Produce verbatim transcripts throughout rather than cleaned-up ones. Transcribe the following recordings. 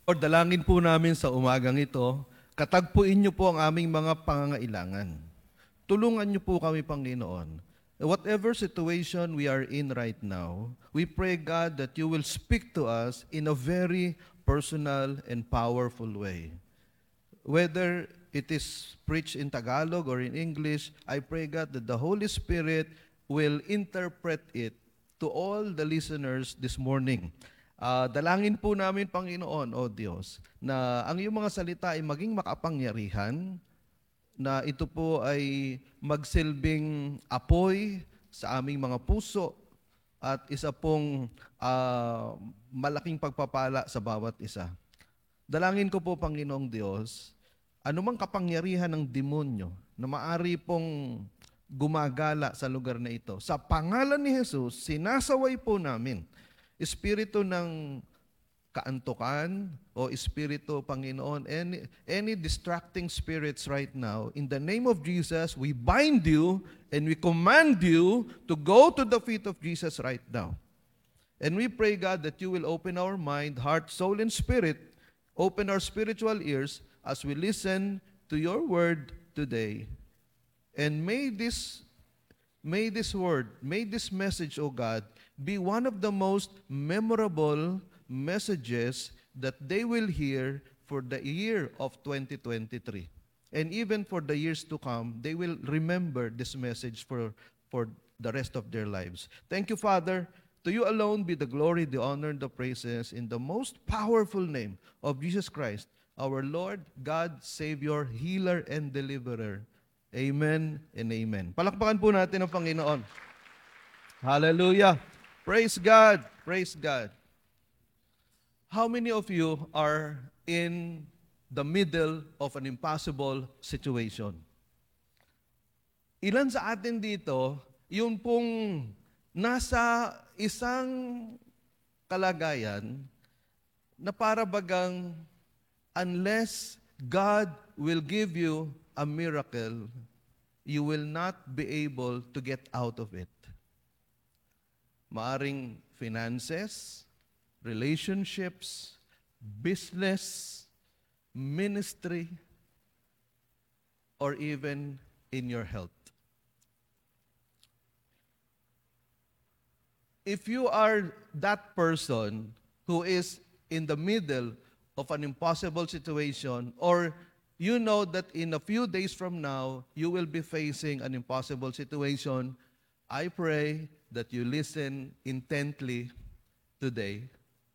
Lord, dalangin po namin sa umagang ito, katagpuin niyo po ang aming mga pangangailangan. Tulungan niyo po kami, Panginoon. Whatever situation we are in right now, we pray, God, that you will speak to us in a very personal and powerful way. Whether it is preached in Tagalog or in English, I pray, God, that the Holy Spirit will interpret it to all the listeners this morning. Uh, dalangin po namin, Panginoon, O Diyos, na ang iyong mga salita ay maging makapangyarihan, na ito po ay magsilbing apoy sa aming mga puso at isa pong uh, malaking pagpapala sa bawat isa. Dalangin ko po, Panginoong Diyos, anumang kapangyarihan ng demonyo na maari pong gumagala sa lugar na ito, sa pangalan ni Jesus, sinasaway po namin. Espiritu ng kaantukan o espiritu, Panginoon, any, any distracting spirits right now, in the name of Jesus, we bind you and we command you to go to the feet of Jesus right now. And we pray, God, that you will open our mind, heart, soul, and spirit, open our spiritual ears as we listen to your word today. And may this, may this word, may this message, O God, be one of the most memorable messages that they will hear for the year of twenty twenty-three. And even for the years to come, they will remember this message for, for the rest of their lives. Thank you, Father. To you alone be the glory, the honor, and the praises in the most powerful name of Jesus Christ, our Lord, God, Savior, Healer, and Deliverer. Amen and amen. Palakpakan po natin ang Panginoon. Hallelujah. Praise God. Praise God. How many of you are in the middle of an impossible situation? Ilan sa atin dito, yung pong nasa isang kalagayan na para bagang unless God will give you a miracle, you will not be able to get out of it. Maaring finances, relationships, business, ministry, or even in your health. If you are that person who is in the middle of an impossible situation, or you know that in a few days from now, you will be facing an impossible situation, I pray that you listen intently today.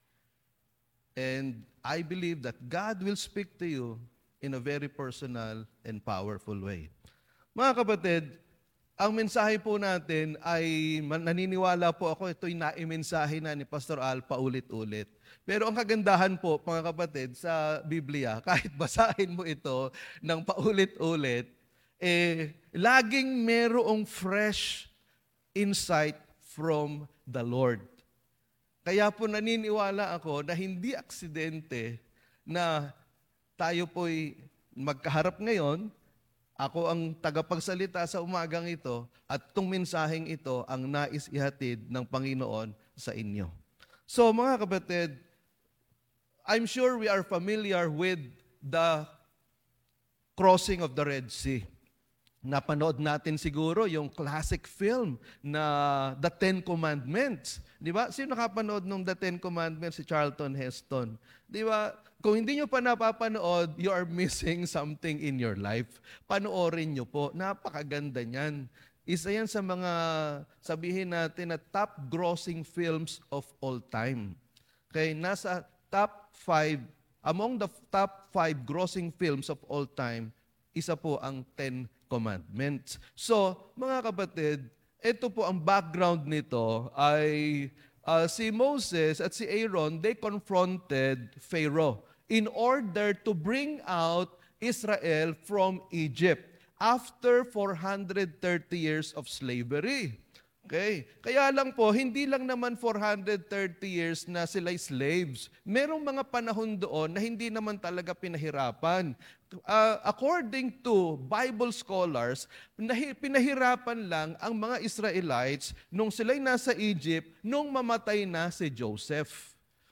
And I believe that God will speak to you in a very personal and powerful way. Mga kapatid, ang mensahe po natin ay, naniniwala po ako, ito'y naimensahe na ni Pastor Al paulit-ulit. Pero ang kagandahan po, mga kapatid, sa Biblia, kahit basahin mo ito ng paulit-ulit, eh, laging merong fresh insight from the Lord. Kaya po naniniwala ako na hindi aksidente na tayo po'y magkaharap ngayon, ako ang tagapagsalita sa umagang ito, at itong mensaheng ito ang nais ihatid ng Panginoon sa inyo. So mga kapatid, I'm sure we are familiar with the crossing of the Red Sea. Napanood natin siguro yung classic film na The Ten Commandments. Di ba? Sino nakapanood nung The Ten Commandments? Si Charlton Heston. Di ba? Kung hindi nyo pa napapanood, you are missing something in your life. Panoorin nyo po. Napakaganda niyan. Isa yan sa mga, sabihin natin, na top grossing films of all time. Okay, nasa top five, among the top five grossing films of all time, isa po ang Ten Commandments. So, mga kapatid, ito po ang background nito ay uh, si Moses at si Aaron, they confronted Pharaoh in order to bring out Israel from Egypt after four hundred thirty years of slavery. Okay? Kaya lang po, hindi lang naman four hundred thirty years na sila'y slaves. Merong mga panahon doon na hindi naman talaga pinahirapan. Uh, according to Bible scholars, nahi- pinahirapan lang ang mga Israelites nung sila'y nasa Egypt, nung mamatay na si Joseph.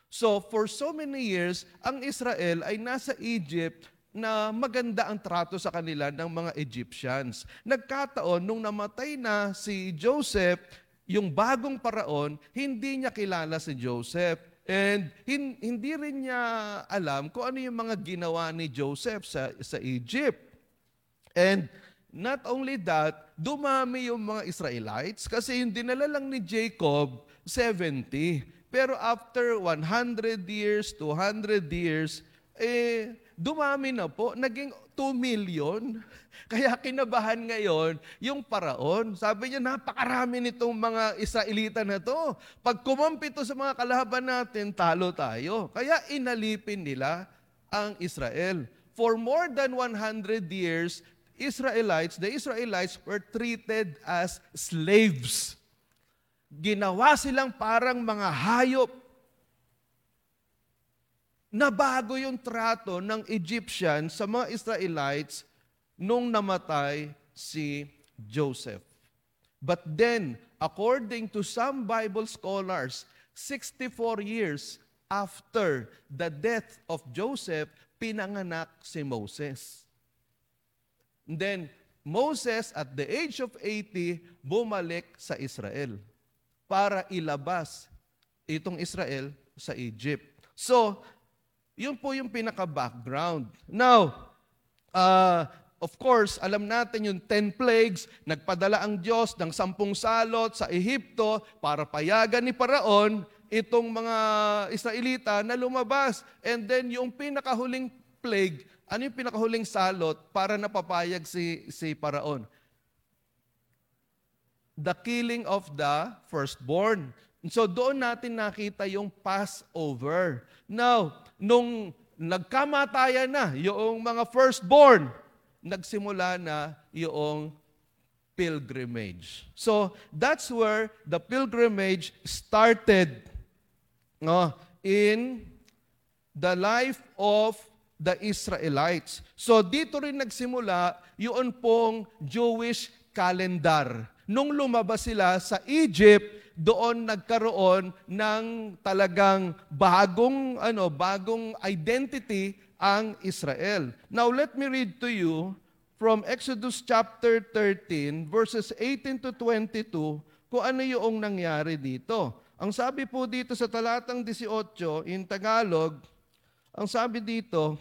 So for so many years, ang Israel ay nasa Egypt na maganda ang trato sa kanila ng mga Egyptians. Nagkataon, nung namatay na si Joseph, yung bagong paraon, hindi niya kilala si Joseph. And hin- hindi rin niya alam kung ano yung mga ginawa ni Joseph sa, sa Egypt. And not only that, dumami yung mga Israelites kasi yung dinala lang ni Jacob, seventy. Pero after one hundred years, two hundred years, eh, dumami na po. Naging two million. Kaya kinabahan ngayon yung paraon. Sabi niya, napakarami nitong mga Israelita na to. Pag kumampi to sa mga kalaban natin, talo tayo. Kaya inalipin nila ang Israel. For more than one hundred years, Israelites, the Israelites were treated as slaves. Ginawa silang parang mga hayop. Nabago yung trato ng Egyptian sa mga Israelites nung namatay si Joseph. But then, according to some Bible scholars, sixty-four years after the death of Joseph, pinanganak si Moses. And then, Moses, at the age of eighty, bumalik sa Israel para ilabas itong Israel sa Egypt. So, yun po yung pinaka-background. Now, uh, of course, alam natin yung ten plagues, nagpadala ang Diyos ng sampung salot sa Ehipto para payagan ni Paraon itong mga Israelita na lumabas. And then yung pinakahuling plague, ano yung pinakahuling salot para napapayag si, si Paraon? The killing of the firstborn. So doon natin nakita yung Passover. Now, nung nagkamatayan na yung mga firstborn, nagsimula na yung pilgrimage. So that's where the pilgrimage started, no, in the life of the Israelites. So dito rin nagsimula yung pong Jewish calendar. Nung lumabas sila sa Egypt, doon nagkaroon ng talagang bagong ano, bagong identity ang Israel. Now let me read to you from Exodus chapter thirteen verses eighteen to twenty-two kung ano yung nangyari dito. Ang sabi po dito sa talatang eighteen in Tagalog, ang sabi dito,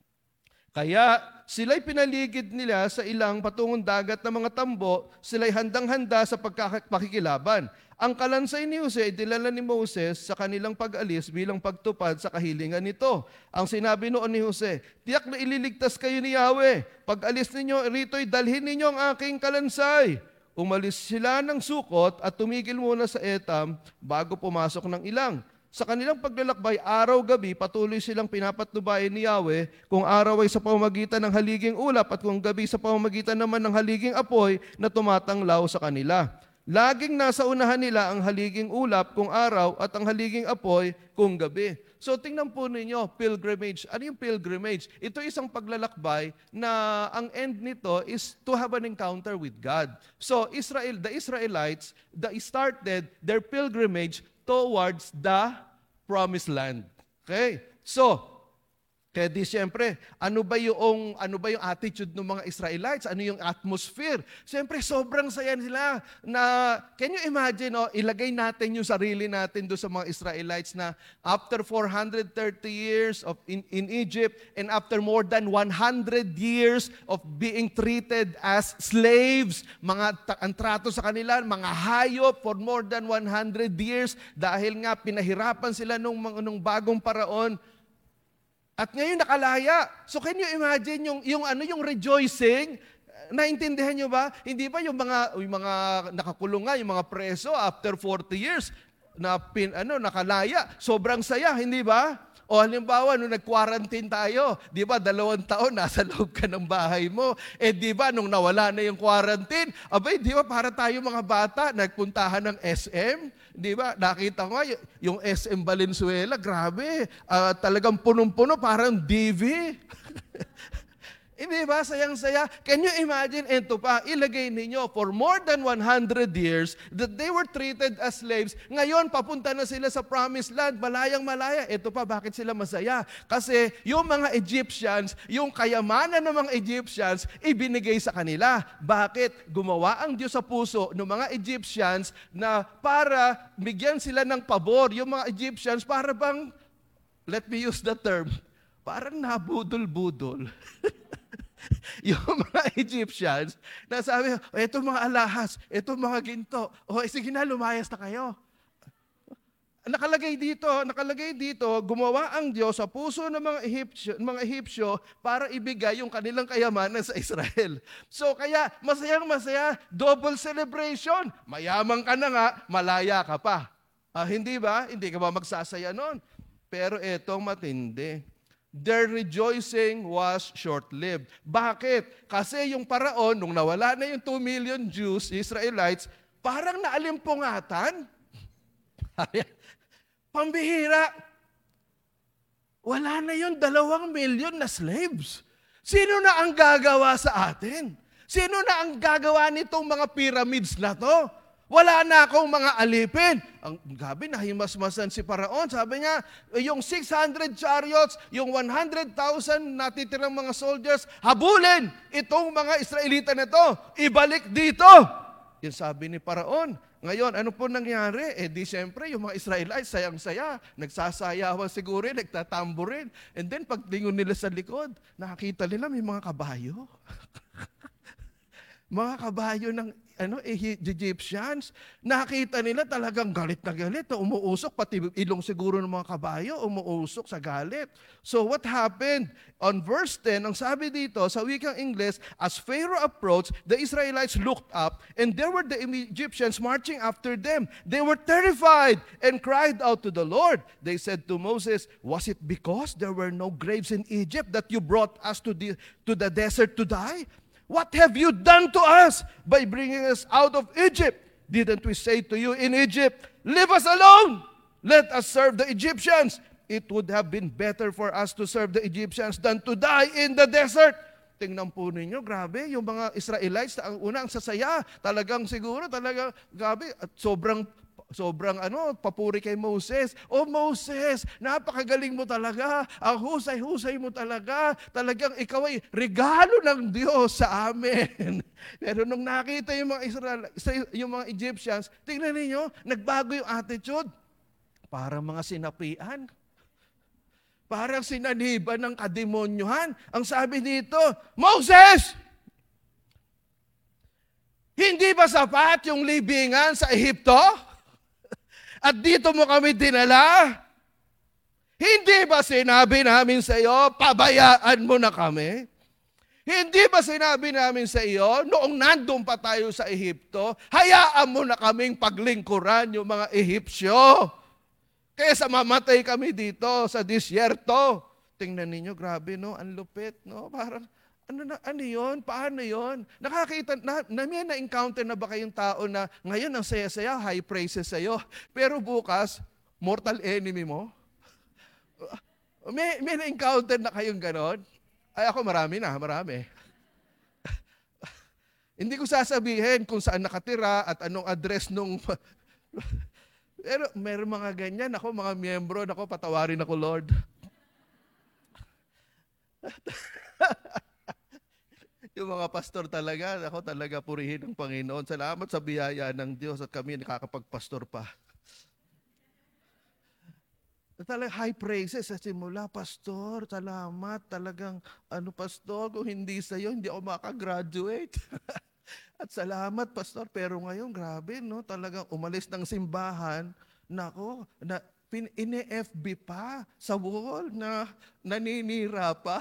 kaya sila'y pinaligid nila sa ilang patungong dagat na mga tambo, sila'y handang-handa sa pagpakikilaban. Ang kalansay ni Jose, dinala ni Moses sa kanilang pag-alis bilang pagtupad sa kahilingan nito. Ang sinabi noon ni Jose, tiyak na ililigtas kayo ni Yahweh. Pag alis ninyo rito'y dalhin ninyo ang aking kalansay. Umalis sila ng Sukot at tumigil muna sa Etam bago pumasok ng ilang. Sa kanilang paglalakbay, araw-gabi, patuloy silang pinapatnubayan ni Yahweh kung araw ay sa pamamagitan ng haliging ulap at kung gabi sa pamamagitan naman ng haliging apoy na tumatanglaw sa kanila. Laging nasa unahan nila ang haliging ulap kung araw at ang haliging apoy kung gabi. So tingnan po ninyo, pilgrimage. Ano yung pilgrimage? Ito isang paglalakbay na ang end nito is to have an encounter with God. So Israel, the Israelites, they started their pilgrimage towards the promised land. Okay? So, kaya di siyempre, ano ba yung, ano ba yung attitude ng mga Israelites? Ano yung atmosphere? Siyempre, sobrang saya nila na, can you imagine, oh, ilagay natin yung sarili natin doon sa mga Israelites na after four hundred thirty years of in, in Egypt and after more than one hundred years of being treated as slaves, mga ang trato sa kanila, mga hayop for more than one hundred years dahil nga pinahirapan sila nung, nung bagong paraon. At ngayon nakalaya. So can you imagine yung yung ano yung rejoicing? Naintindihan niyo ba? Hindi ba yung mga yung mga nakakulong nga, yung mga preso after forty years na pin, ano nakalaya, sobrang saya, hindi ba? O halimbawa, nung nag-quarantine tayo, di ba, dalawang taon, nasa loob ka ng bahay mo. Eh di ba, nung nawala na yung quarantine, abay, di ba, para tayo mga bata, nagpuntahan ng S M, di ba, nakita ko yung S M Valenzuela, grabe, uh, talagang punong-puno, parang D V. Hindi ba? Sayang-saya. Can you imagine? Ito pa, ilagay ninyo, for more than one hundred years, that they were treated as slaves. Ngayon, papunta na sila sa promised land, malayang malaya. Ito pa, bakit sila masaya? Kasi yung mga Egyptians, yung kayamanan ng mga Egyptians, ibinigay sa kanila. Bakit? Gumawa ang Diyos sa puso ng mga Egyptians na para bigyan sila ng pabor. Yung mga Egyptians, para bang, let me use the term, parang nabudol-budol. Yung mga Egyptians, na sabi, oh, ito mga alahas, ito mga ginto, o oh, sige na, lumayas na kayo. Nakalagay dito, nakalagay dito, gumawa ang Diyos sa puso ng mga Egyptio, mga Egyptio para ibigay yung kanilang kayamanan sa Israel. So kaya, masayang masaya, double celebration. Mayaman ka na nga, malaya ka pa. Ah, hindi ba? Hindi ka ba magsasaya nun? Pero etong matindi. Their rejoicing was short-lived. Bakit? Kasi yung paraon, nung nawala na yung two million Jews, Israelites, parang naalimpungatan. Pambihira. Wala na yung dalawang milyon na slaves. Sino na ang gagawa sa atin? Sino na ang gagawa nitong mga pyramids na to? Wala na akong mga alipin. Ang gabi, nahimasmasan si Paraon. Sabi niya, yung six hundred chariots, yung one hundred thousand natitirang mga soldiers, habulin itong mga Israelita na to. Ibalik dito. Yan sabi ni Paraon. Ngayon, ano po nangyari? Eh di siyempre, yung mga Israelites, sayang-saya. Nagsasayawan siguro, nagtatamburin. And then, paglingon nila sa likod, nakakita nila may mga kabayo. Mga kabayo ng ano, Egyptians, nakita nila talagang galit na galit, na umuusok, pati ilong siguro ng mga kabayo, umuusok sa galit. So what happened? On verse ten, ang sabi dito, sa wikang English, as Pharaoh approached, the Israelites looked up, and there were the Egyptians marching after them. They were terrified and cried out to the Lord. They said to Moses, was it because there were no graves in Egypt that you brought us to the, to the desert to die? What have you done to us by bringing us out of Egypt? Didn't we say to you in Egypt, leave us alone, let us serve the Egyptians? It would have been better for us to serve the Egyptians than to die in the desert. Tingnan po ninyo, grabe, yung mga Israelites, ang una ang sasaya, talagang siguro, talagang, grabe, at sobrang Sobrang ano, papuri kay Moses. Oh Moses, napakagaling mo talaga. Ang husay-husay mo talaga. Talagang ikaw ay regalo ng Diyos sa amin. Pero nung nakita yung mga Israel, yung mga Egyptians, tingnan niyo, nagbago yung attitude. Parang mga sinapian. Parang sinaniban ng kademonyohan. Ang sabi dito, Moses! Hindi ba sapat yung libingan sa Ehipto? At dito mo kami dinala? Hindi ba sinabi namin sa iyo, pabayaan mo na kami? Hindi ba sinabi namin sa iyo, noong nandun pa tayo sa Ehipto, hayaan mo na kaming paglingkuran yung mga Ehipsyo? Kaysa mamatay kami dito sa disyerto. Tingnan ninyo, grabe no, ang lupit no, parang Ano na, ano yun? Paano yun? Nakakita, na, na, may na-encounter na ba kayong tao na ngayon ang saya-saya, high praises sa'yo, pero bukas, mortal enemy mo? May, may na-encounter na kayong ganon? Ay ako marami na, marami. Hindi ko sasabihin kung saan nakatira at anong address nung... Pero meron mga ganyan, ako mga miyembro, ako patawarin ako, Lord. Yung mga pastor talaga, ako talaga purihin ng Panginoon. Salamat sa biyaya ng Diyos at kami nakakapagpastor pa. Talagang high praises sa simula, pastor, salamat, talagang, ano pastor, kung hindi sa iyo, hindi ako makagraduate. At salamat, pastor, pero ngayon, grabe, no, talagang umalis ng simbahan, nako, na, in-F B pa sa wall na naninira pa.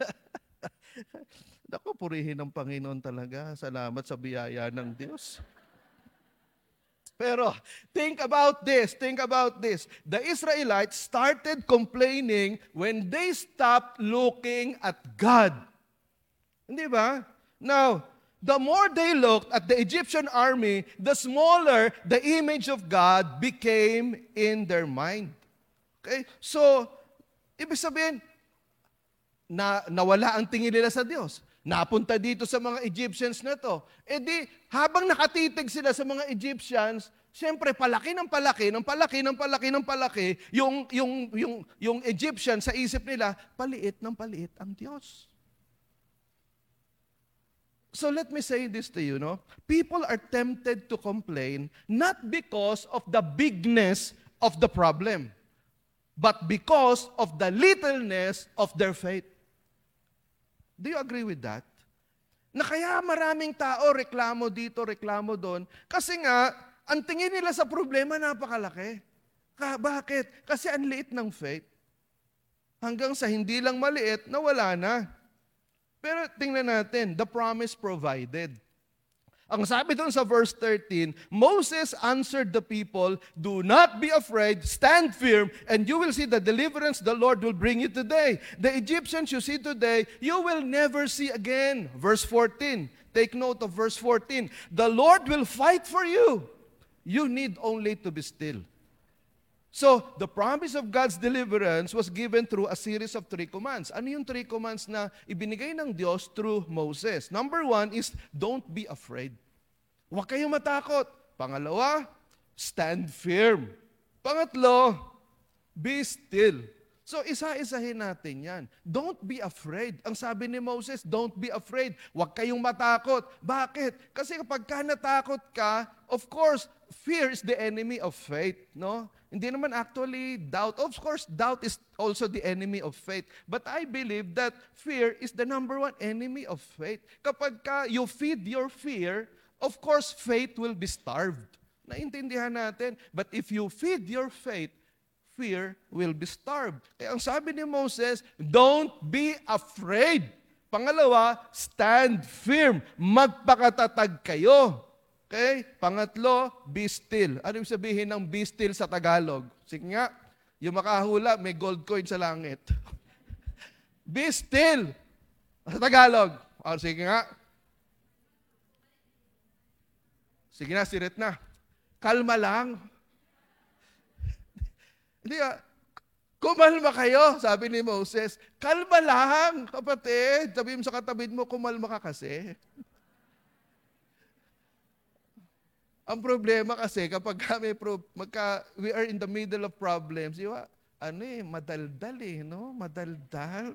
Naku, purihin ng Panginoon talaga. Salamat sa biyaya ng Diyos. Pero, think about this, think about this. The Israelites started complaining when they stopped looking at God. Hindi ba? Now, the more they looked at the Egyptian army, the smaller the image of God became in their mind. Okay? So, ibig sabihin, na nawala ang tingin nila sa Diyos. Napunta dito sa mga Egyptians na to. E di, habang nakatitig sila sa mga Egyptians, siyempre palaki ng palaki, ng palaki, ng palaki, ng palaki, yung, yung, yung, yung Egyptian sa isip nila, paliit ng paliit ang Diyos. So let me say this to you, no? People are tempted to complain not because of the bigness of the problem, but because of the littleness of their faith. Do you agree with that? Na kaya maraming tao reklamo dito, reklamo doon, kasi nga, ang tingin nila sa problema napakalaki. Ka, bakit? Kasi ang liit ng faith. Hanggang sa hindi lang maliit, nawala na. Pero tingnan natin, the promise provided. Ang sabi doon sa verse thirteen, Moses answered the people, "Do not be afraid, stand firm, and you will see the deliverance the Lord will bring you today. The Egyptians you see today, you will never see again." Verse fourteen, take note of verse fourteen. The Lord will fight for you. You need only to be still. So, the promise of God's deliverance was given through a series of three commands. Ano yung three commands na ibinigay ng Diyos through Moses? Number one is, don't be afraid. Huwag kayong matakot. Pangalawa, stand firm. Pangatlo, be still. So, isa-isahin natin yan. Don't be afraid. Ang sabi ni Moses, don't be afraid. Huwag kayong matakot. Bakit? Kasi kapag ka natakot ka, of course, fear is the enemy of faith, no? Hindi naman actually doubt. Of course, doubt is also the enemy of faith. But I believe that fear is the number one enemy of faith. Kapag ka you feed your fear, of course, faith will be starved. Naintindihan natin. But if you feed your faith, fear will be starved. Kaya ang sabi ni Moses, don't be afraid. Pangalawa, stand firm. Magpakatatag kayo. Okay? Pangatlo, be still. Ano yung sabihin ng be still sa Tagalog? Sige nga, yung makahula, may gold coin sa langit. Be still. Sa Tagalog. O, sige nga. Sige na, sirit na. Kalma lang. Hindi ah, kumalma kayo, sabi ni Moses. Kalma lang, kapatid. Sabi mo sa katabid mo, kumalma ka kasi. Ang problema kasi kapag kami pro, magka, we are in the middle of problems, di ba? Ano eh, madaldal eh, no? Madaldal.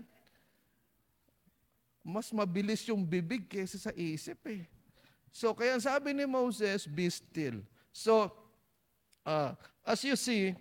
Mas mabilis yung bibig kaysa sa isip eh. So, kaya sabi ni Moses, be still. So, uh, as you see,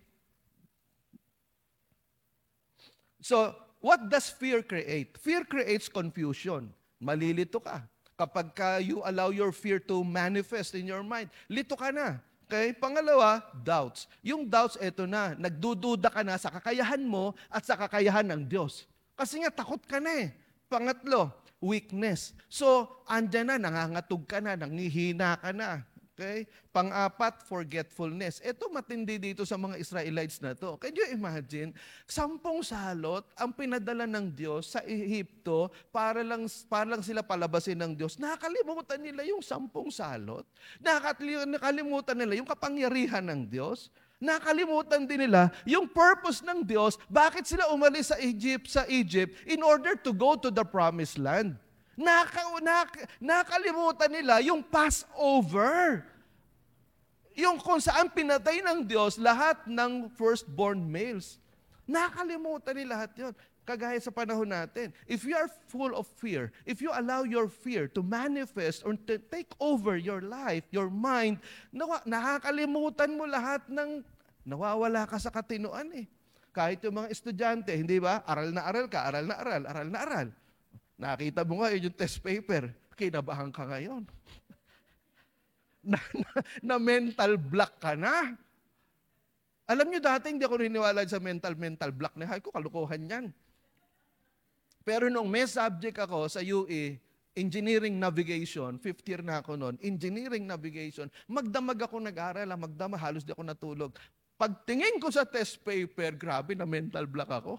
so, what does fear create? Fear creates confusion. Malilito ka. Kapag ka you allow your fear to manifest in your mind, lito ka na. Okay? Pangalawa, doubts. Yung doubts, eto na. Nagdududa ka na sa kakayahan mo at sa kakayahan ng Diyos. Kasi nga, takot ka na eh. Pangatlo, weakness. So, andyan na, nangangatog ka na, nangihina ka na. Okay? Pang-apat, forgetfulness. Ito matindi dito sa mga Israelites na to. Can you imagine? Sampung salot ang pinadala ng Diyos sa Ehipto para lang, para lang sila palabasin ng Diyos. Nakakalimutan nila yung sampung salot. Nakakalimutan nila yung kapangyarihan ng Diyos. Nakalimutan din nila yung purpose ng Diyos. Bakit sila umalis sa Egypt, sa Egypt in order to go to the promised land? Naka, nak, nakalimutan nila yung Passover. Yung kung saan pinatay ng Diyos lahat ng firstborn males. Nakalimutan nila lahat yun. Kagaya sa panahon natin. If you are full of fear, if you allow your fear to manifest or to take over your life, your mind, nawa, nakakalimutan mo lahat ng nawawala ka sa katinoan eh. Kahit yung mga estudyante, hindi ba? Aral na aral ka, aral na aral, aral na aral. Nakita mo nga yung test paper, kinabahan ka ngayon. na, na, na mental block ka na. Alam nyo dati, hindi ako niniwala sa mental-mental block na, hay ko, kalukuhan yan. Pero nung may subject ako sa U E, Engineering Navigation, fifth year na ako noon, Engineering Navigation, magdamag ako nag-aral, magdamag, halos di ako natulog. Pagtingin ko sa test paper, grabe na mental block ako.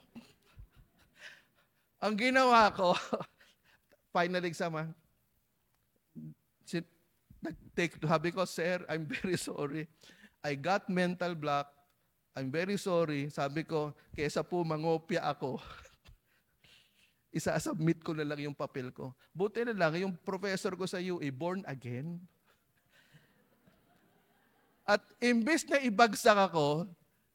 Ang ginawa ko, final exam ha, nag-take to habi ko, sir, I'm very sorry. I got mental block. I'm very sorry. Sabi ko, kesa po mangopya ako. isa-submit ko na lang yung papel ko. Buti na lang, yung professor ko sa U A, born again. At imbes na ibagsak ako,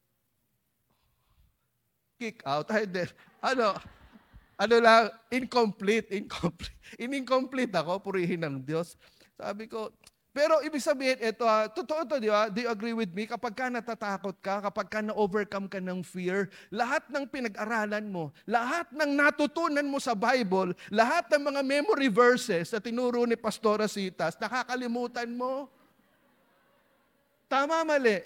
kick out. Ay, de, ano, ano lang, incomplete, incomplete. In-incomplete ako, purihin ng Diyos. Sabi ko, pero ibig sabihin, ito ha, totoo to, di ba? Do you agree with me? Kapag ka natatakot ka, kapag ka na-overcome ka ng fear, lahat ng pinag-aralan mo, lahat ng natutunan mo sa Bible, lahat ng mga memory verses na tinuro ni Pastora Citas, nakakalimutan mo. Tama, mali.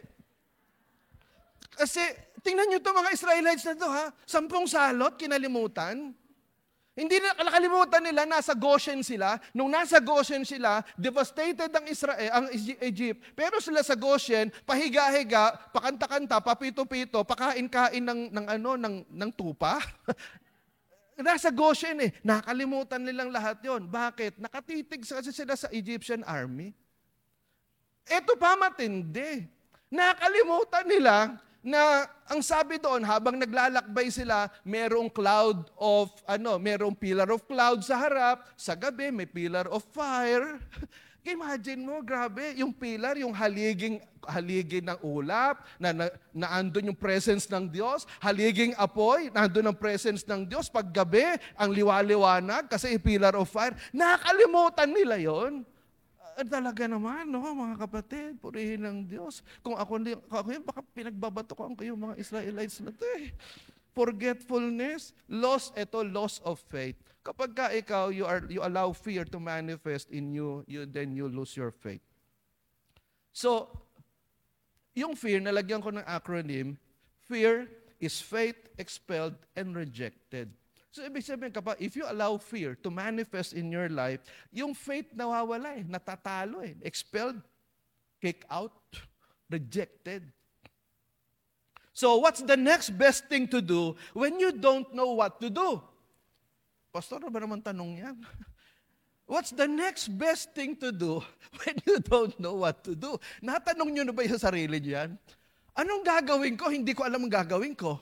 Kasi, tingnan nyo itong mga Israelites na ito ha, sampung salot, kinalimutan. Hindi na nakalimutan nila, nasa Goshen sila. Nung nasa Goshen sila, devastated ang Israel, ang Egypt. Pero sila sa Goshen, pahiga-higa, pakanta-kanta, papito-pito, pakain-kain ng, ng, ano, ng, ng tupa. Nasa Goshen eh. Nakalimutan nilang lahat yon. Bakit? Nakatitig kasi sila sa Egyptian army. Ito pa matindi. Nakalimutan nila na ang sabi doon, habang naglalakbay sila, merong cloud of, ano, merong pillar of cloud sa harap, sa gabi may pillar of fire. Imagine mo, grabe, yung pillar, yung haliging, haliging ng ulap, na, na, na andun yung presence ng Diyos, haliging apoy, nandun ang presence ng Diyos, pag gabi, ang liwaliwanag, kasi pillar of fire. Nakalimutan nila yon. Uh, talaga naman, no, mga kapatid, purihin ng Diyos. Kung ako, kung ako yun, baka pinagbabato ko ang kayong mga Israelites na ito eh. Forgetfulness, loss, ito, loss of faith. Kapag ka ikaw, you, are, you allow fear to manifest in you, you, then you lose your faith. So, yung fear, nalagyan ko ng acronym, fear is faith expelled and rejected. So, ibig sabihin, kapag, if you allow fear to manifest in your life, yung faith nawawala eh, natatalo eh, expelled, kick out, rejected. So, what's the next best thing to do when you don't know what to do? Pastor, ba naman tanong yan? What's the next best thing to do when you don't know what to do? Natanong nyo na ba yung sarili nyo yan? Anong gagawin ko? Hindi ko alam ang gagawin ko.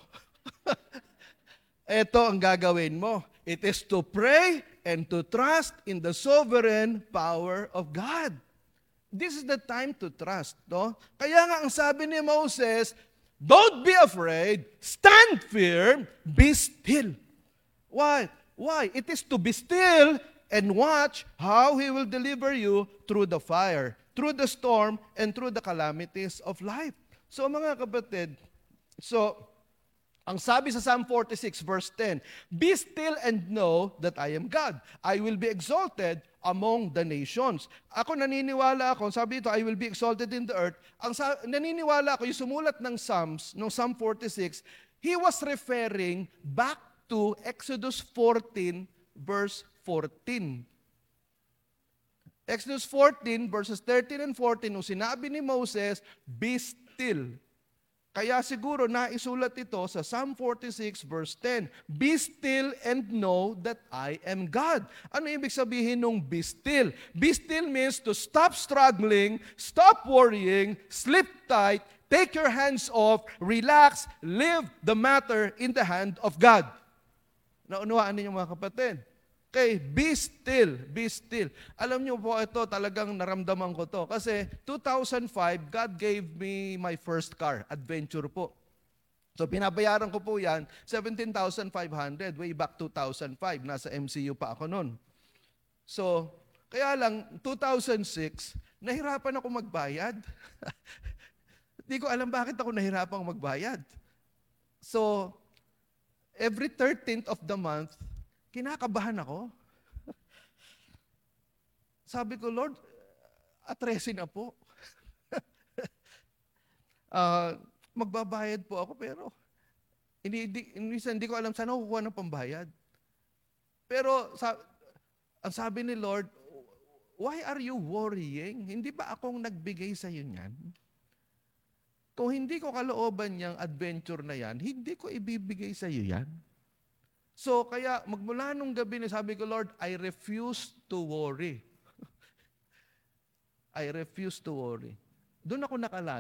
Ito ang gagawin mo. It is to pray and to trust in the sovereign power of God. This is the time to trust. No? Kaya nga ang sabi ni Moses, don't be afraid, stand firm, be still. Why? Why? It is to be still and watch how He will deliver you through the fire, through the storm, and through the calamities of life. So mga kapatid, so ang sabi sa Psalm forty-six verse ten, be still and know that I am God. I will be exalted among the nations. Ako naniniwala ako, sabi ito, I will be exalted in the earth. Ang sa, naniniwala ako, yung sumulat ng Psalms, ng Psalm forty-six, he was referring back to Exodus fourteen verse fourteen. Exodus fourteen verses thirteen and fourteen, nung sinabi ni Moses, be still. Kaya siguro naisulat ito sa Psalm forty-six verse ten. Be still and know that I am God. Ano ibig sabihin nung be still? Be still means to stop struggling, stop worrying, sleep tight, take your hands off, relax, leave the matter in the hand of God. Naunawaan ninyo mga kapatid? Okay, be still, be still. Alam niyo po, ito talagang naramdaman ko to. Kasi two thousand five, God gave me my first car, adventure po. So pinabayaran ko po yan, seventeen thousand five hundred, way back two thousand five. Nasa M C U pa ako noon. So, kaya lang, two thousand six, nahirapan ako magbayad. Hindi ko alam bakit ako nahirapan magbayad. So, every thirteenth of the month, kinakabahan ako. Sabi ko, Lord, atresi na po. uh, magbabayad po ako, pero hindi, hindi, hindi ko alam saan ako kukuha ng pambayad. Pero sa, ang sabi ni Lord, why are you worrying? Hindi ba akong nagbigay sa iyo niyan? Kung hindi ko kalooban niyang adventure na yan, hindi ko ibibigay sa iyo yan. So, kaya magmula nung gabi na sabi ko, Lord, I refuse to worry. I refuse to worry. Doon ako nakalaya.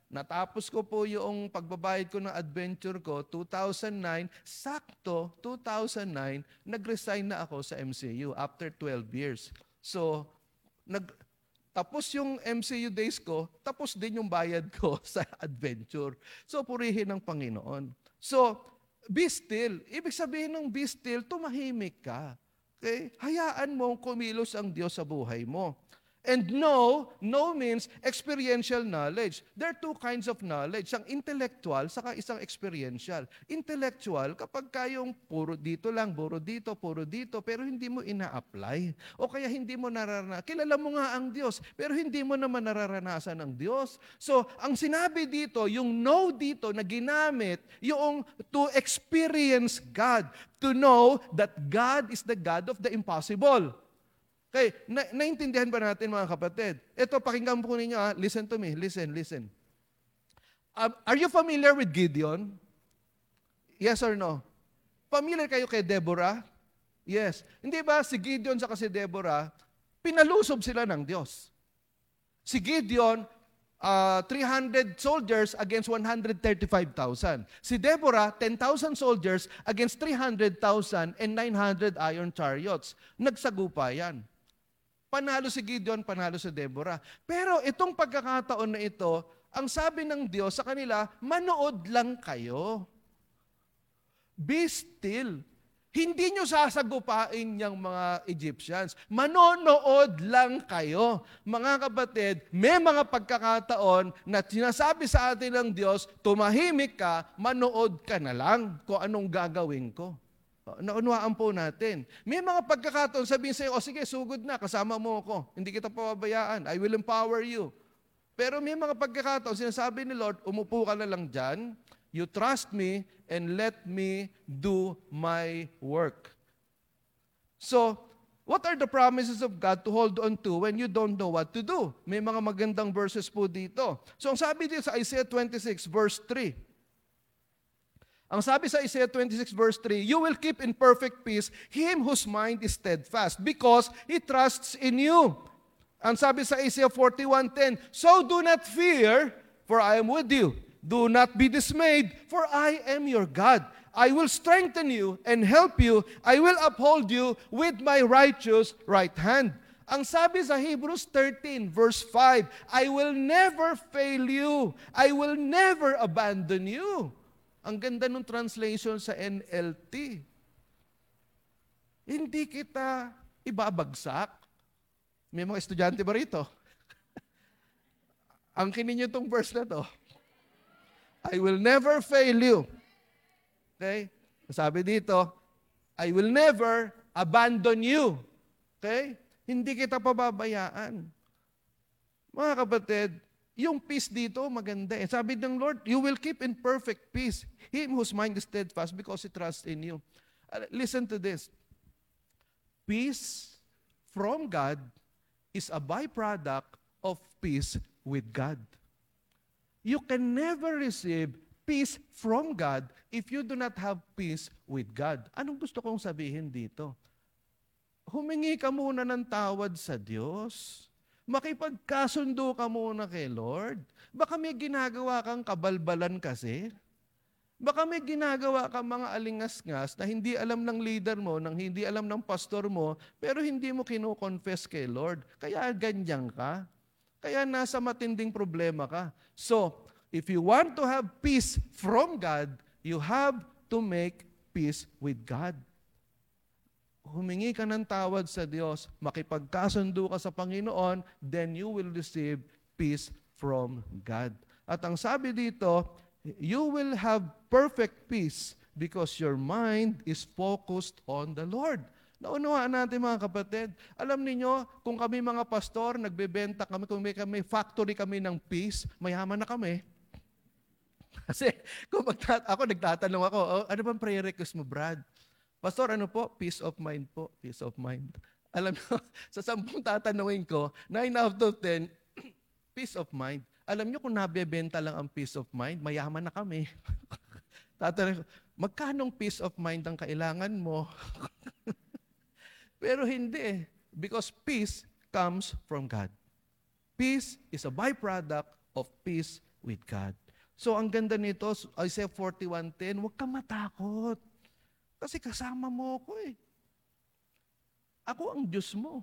Natapos ko po yung pagbabayad ko ng adventure ko, two thousand nine, sakto, two thousand nine, nag-resign na ako sa M C U after twelve years. So, nag, tapos yung M C U days ko, tapos din yung bayad ko sa adventure. So, purihin ng Panginoon. So, be still. Ibig sabihin ng be still, tumahimik ka. Okay? Hayaan mong kumilos ang Diyos sa buhay mo. And know, know means experiential knowledge. There are two kinds of knowledge, isang intellectual, saka isang experiential. Intellectual, kapag kayong puro dito lang, puro dito, puro dito, pero hindi mo ina-apply. O kaya hindi mo nararanasan. Kilala mo nga ang Diyos, pero hindi mo naman nararanasan ang Diyos. So, ang sinabi dito, yung know dito na ginamit, yung to experience God, to know that God is the God of the impossible. Okay, na naintindihan ba natin mga kapatid? Ito, pakinggan po ninyo ha. Listen to me, listen, listen. Um, are you familiar with Gideon? Yes or no? Familiar kayo kay Deborah? Yes. Hindi ba si Gideon sa si Deborah, pinalusob sila ng Diyos. Si Gideon, uh, three hundred soldiers against one hundred thirty-five thousand. Si Deborah, ten thousand soldiers against three hundred thousand and nine hundred iron chariots. Nagsagupa yan. Panalo si Gideon, panalo si Deborah. Pero itong pagkakataon na ito, ang sabi ng Diyos sa kanila, manood lang kayo. Be still. Hindi nyo sasagupain yung mga Egyptians. Manonood lang kayo. Mga kapatid, may mga pagkakataon na sinasabi sa atin ng Diyos, tumahimik ka, manood ka na lang kung anong gagawin ko. Naunawaan po natin. May mga pagkakataon, sabihin sa'yo, o sige, sugod na, kasama mo ako. Hindi kita pababayaan. I will empower you. Pero may mga pagkakataon, sinasabi ni Lord, umupo ka na lang dyan, you trust me, and let me do my work. So, what are the promises of God to hold on to when you don't know what to do? May mga magandang verses po dito. So, ang sabi dito sa Isaiah twenty-six, verse three, ang sabi sa Isaiah twenty-six verse three, you will keep in perfect peace him whose mind is steadfast because he trusts in you. Ang sabi sa Isaiah forty-one ten, so do not fear, for I am with you. Do not be dismayed, for I am your God. I will strengthen you and help you. I will uphold you with my righteous right hand. Ang sabi sa Hebrews thirteen verse five, I will never fail you. I will never abandon you. Ang ganda ng translation sa N L T. Hindi kita ibabagsak. May mga estudyante ba rito? Ang kininyo itong verse na to. I will never fail you. Okay? Sabi dito, I will never abandon you. Okay? Hindi kita pababayaan. Mga kapatid, yung peace dito, maganda eh. Sabi ng Lord, you will keep in perfect peace him whose mind is steadfast because he trusts in you. Uh, listen to this. Peace from God is a byproduct of peace with God. You can never receive peace from God if you do not have peace with God. Anong gusto kong sabihin dito? Humingi ka muna ng tawad sa Diyos. Makipagkasundo ka muna kay Lord. Baka may ginagawa kang kabalbalan kasi. Baka may ginagawa kang mga alingas-ngas na hindi alam ng leader mo, nang hindi alam ng pastor mo, pero hindi mo kino-confess kay Lord. Kaya ganyan ka. Kaya nasa matinding problema ka. So, if you want to have peace from God, you have to make peace with God. Humingi ka ng tawad sa Diyos, makipagkasundo ka sa Panginoon, then you will receive peace from God. At ang sabi dito, you will have perfect peace because your mind is focused on the Lord. Naunawaan natin mga kapatid. Alam niyo, kung kami mga pastor, nagbebenta kami, kung may, kami factory kami ng peace, mayaman na kami. Kasi kung magtat- ako nagtatanong ako, oh, ano bang prayer request mo, Brad? Pastor, ano po? Peace of mind po. Peace of mind. Alam niyo, sa sampung tatanungin ko, nine out of ten, peace of mind. Alam niyo kung nabebenta lang ang peace of mind, mayaman na kami. Tatanungin ko, magkanong peace of mind ang kailangan mo? Pero hindi eh. Because peace comes from God. Peace is a byproduct of peace with God. So ang ganda nito, Isaiah forty-one ten, huwag kang matakot. Kasi kasama mo ako eh. Ako ang Diyos mo.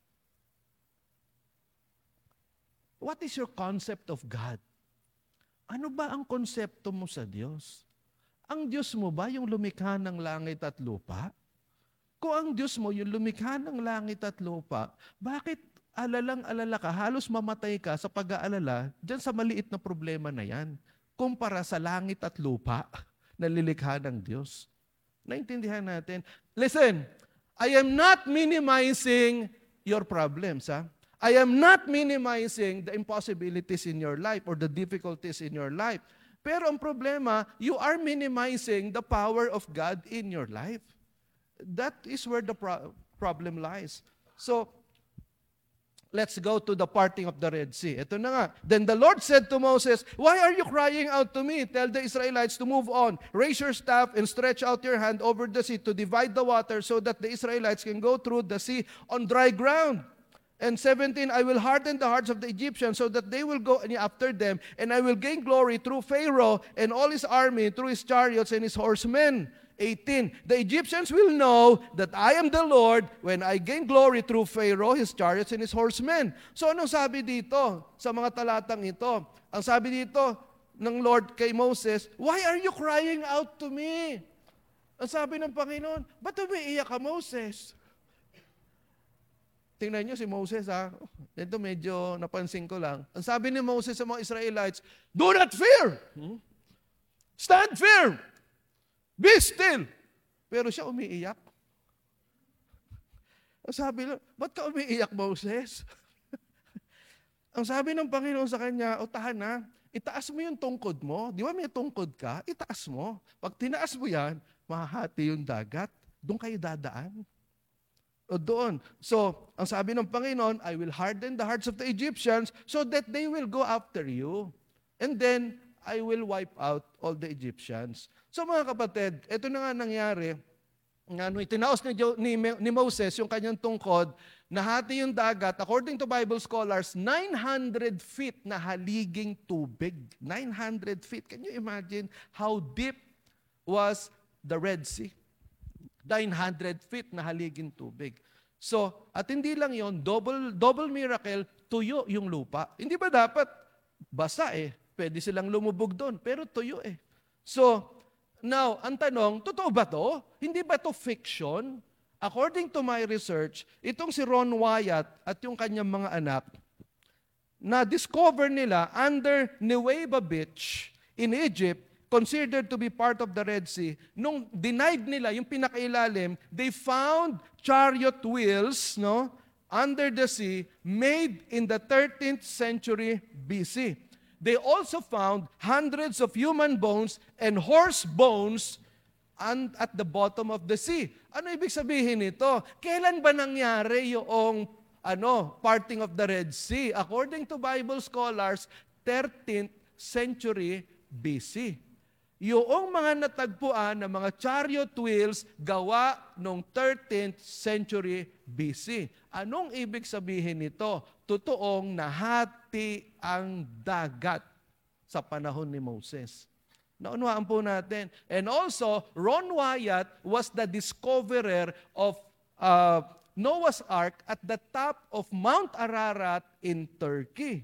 What is your concept of God? Ano ba ang konsepto mo sa Diyos? Ang Diyos mo ba yung lumikha ng langit at lupa? Kung ang Diyos mo yung lumikha ng langit at lupa, bakit alalang-alala ka, halos mamatay ka sa pag-aalala dyan sa maliit na problema na yan, kumpara sa langit at lupa na lilikha ng Diyos? Naintindihan natin. Listen, I am not minimizing your problems, ha? I am not minimizing the impossibilities in your life or the difficulties in your life. Pero ang problema, you are minimizing the power of God in your life. That is where the pro- problem lies. So, let's go to the parting of the Red Sea. Ito na nga. Then the Lord said to Moses, "Why are you crying out to me? Tell the Israelites to move on. Raise your staff and stretch out your hand over the sea to divide the water so that the Israelites can go through the sea on dry ground." And seventeen, I will harden the hearts of the Egyptians so that they will go after them, and I will gain glory through Pharaoh and all his army, through his chariots and his horsemen. eighteen, the Egyptians will know that I am the Lord when I gain glory through Pharaoh, his chariots, and his horsemen. So anong sabi dito sa mga talatang ito? Ang sabi dito ng Lord kay Moses, "Why are you crying out to me?" Ang sabi ng Panginoon, "Ba't umiiyak ka, Moses?" Tingnan nyo si Moses, ha? Ito medyo napansin ko lang. Ang sabi ni Moses sa mga Israelites, "Do not fear! Stand firm! Be still!" Pero siya umiiyak. Ang sabi lang, "Ba't ka umiiyak, Moses?" Ang sabi ng Panginoon sa kanya, "O tahan na, itaas mo yung tungkod mo. Di ba may tungkod ka? Itaas mo. Pag tinaas mo yan, mahahati yung dagat. Doon kayo dadaan." O doon. So, ang sabi ng Panginoon, "I will harden the hearts of the Egyptians so that they will go after you. And then, I will wipe out all the Egyptians." So mga kapatid, ito na nga nangyari. Ano, itinaos ni, Jo, ni, ni Moses yung kanyang tungkod, nahati yung dagat, according to Bible scholars, nine hundred feet na haliging tubig. nine hundred feet. Can you imagine how deep was the Red Sea? nine hundred feet na haliging tubig. So, at hindi lang yon, double, double miracle, tuyo yung lupa. Hindi ba dapat basa eh? Pwede silang lumubog doon, pero tuyo eh. So, now, ang tanong, totoo ba to? Hindi ba to fiction? According to my research, itong si Ron Wyatt at yung kanyang mga anak, na-discover nila under Nuweiba Beach in Egypt, considered to be part of the Red Sea, nung denied nila yung pinakailalim, they found chariot wheels, no, under the sea made in the thirteenth century B C. They also found hundreds of human bones and horse bones and at the bottom of the sea. Ano ibig sabihin nito? Kailan ba nangyari yung ano, parting of the Red Sea? According to Bible scholars, thirteenth century B C. Yung mga natagpuan ng mga chariot wheels gawa noong thirteenth century B C. Anong ibig sabihin nito? Totoong nahati ang dagat sa panahon ni Moses. Naunawaan po natin. And also, Ron Wyatt was the discoverer of uh, Noah's Ark at the top of Mount Ararat in Turkey.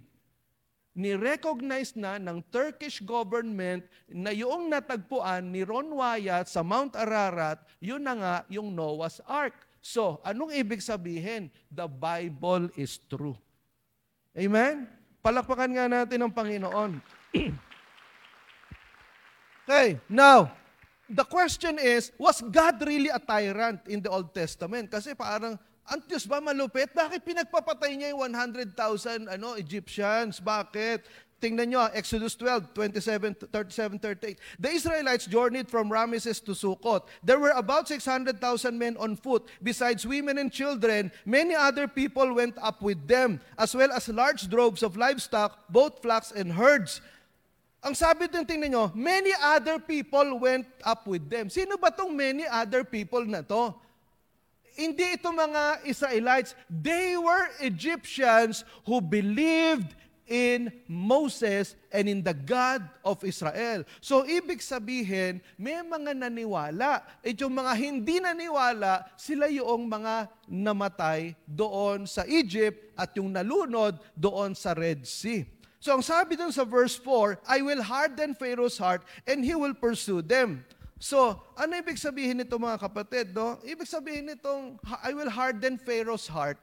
Ni-recognize na ng Turkish government na yung natagpuan ni Ron Wyatt sa Mount Ararat, yun na nga yung Noah's Ark. So, anong ibig sabihin? The Bible is true. Amen? Palakpakan nga natin ang Panginoon. Okay, now, the question is, was God really a tyrant in the Old Testament? Kasi parang, ang Diyos ba malupit? Bakit pinagpapatay niya yung one hundred thousand ano, Egyptians? Bakit? Tingnan nyo, Exodus twelve, twenty-seven, thirty-seven, thirty-eight. The Israelites journeyed from Ramesses to Sukkot. There were about six hundred thousand men on foot. Besides women and children, many other people went up with them, as well as large droves of livestock, both flocks and herds. Ang sabi din, tingnan nyo, many other people went up with them. Sino ba tong many other people na to? Hindi ito mga Israelites. They were Egyptians who believed in Moses and in the God of Israel. So, ibig sabihin, may mga naniwala. At yung mga hindi naniwala, sila yung mga namatay doon sa Egypt at yung nalunod doon sa Red Sea. So, ang sabi doon sa verse four, I will harden Pharaoh's heart and he will pursue them. So, ano ibig sabihin nito mga kapatid? No? Ibig sabihin nitong, I will harden Pharaoh's heart.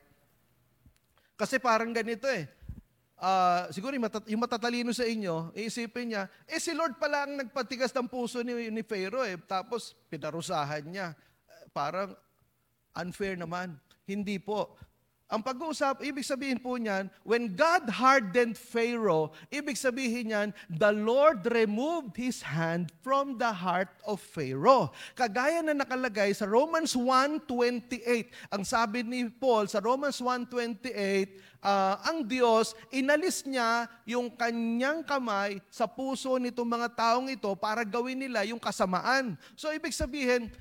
Kasi parang ganito eh. Uh, siguro yung, matat- yung matatalino sa inyo, iisipin niya, eh si Lord pala ang nagpatigas ng puso ni, ni Pharaoh eh, tapos pinarusahan niya. Uh, parang unfair naman. Hindi po. Ang pag-uusap, ibig sabihin po niyan, when God hardened Pharaoh, ibig sabihin niyan, the Lord removed His hand from the heart of Pharaoh. Kagaya na nakalagay sa Romans one twenty-eight. Ang sabi ni Paul sa Romans one twenty-eight, uh, ang Diyos, inalis niya yung kanyang kamay sa puso nitong mga taong ito para gawin nila yung kasamaan. So ibig sabihin,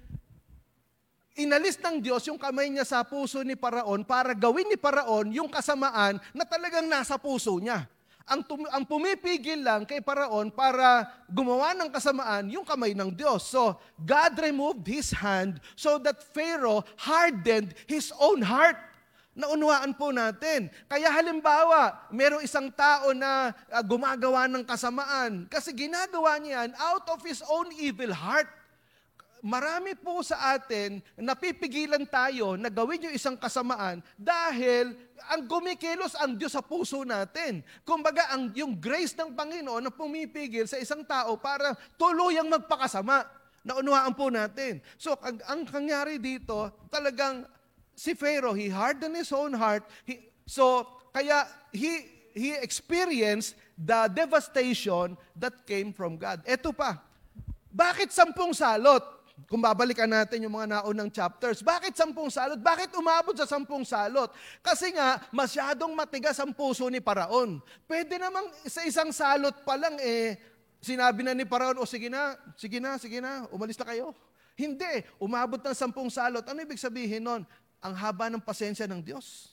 inalis ng Diyos yung kamay niya sa puso ni Paraon para gawin ni Paraon yung kasamaan na talagang nasa puso niya. Ang, tum- ang pumipigil lang kay Paraon para gumawa ng kasamaan yung kamay ng Diyos. So, God removed His hand so that Pharaoh hardened his own heart. Naunawaan po natin. Kaya halimbawa, merong isang tao na uh, gumagawa ng kasamaan kasi ginagawa niya yan out of his own evil heart. Marami po sa atin, napipigilan tayo na gawin yung isang kasamaan dahil ang gumikilos ang Diyos sa puso natin. Kumbaga, ang, yung grace ng Panginoon na pumipigil sa isang tao para tuluyang magpakasama. Naunawaan po natin. So, ang, ang nangyari dito, talagang si Pharaoh, he hardened his own heart. He, so, kaya he, he experienced the devastation that came from God. Eto pa, bakit sampung salot? Kung babalikan natin yung mga naunang chapters, bakit sampung salot? Bakit umabot sa sampung salot? Kasi nga, masyadong matigas ang puso ni Paraon. Pwede namang sa isang salot pa lang, eh, sinabi na ni Paraon, o sige na, sige na, sige na, umalis na kayo. Hindi, umabot ng sampung salot. Ano ibig sabihin nun? Ang haba ng pasensya ng Diyos.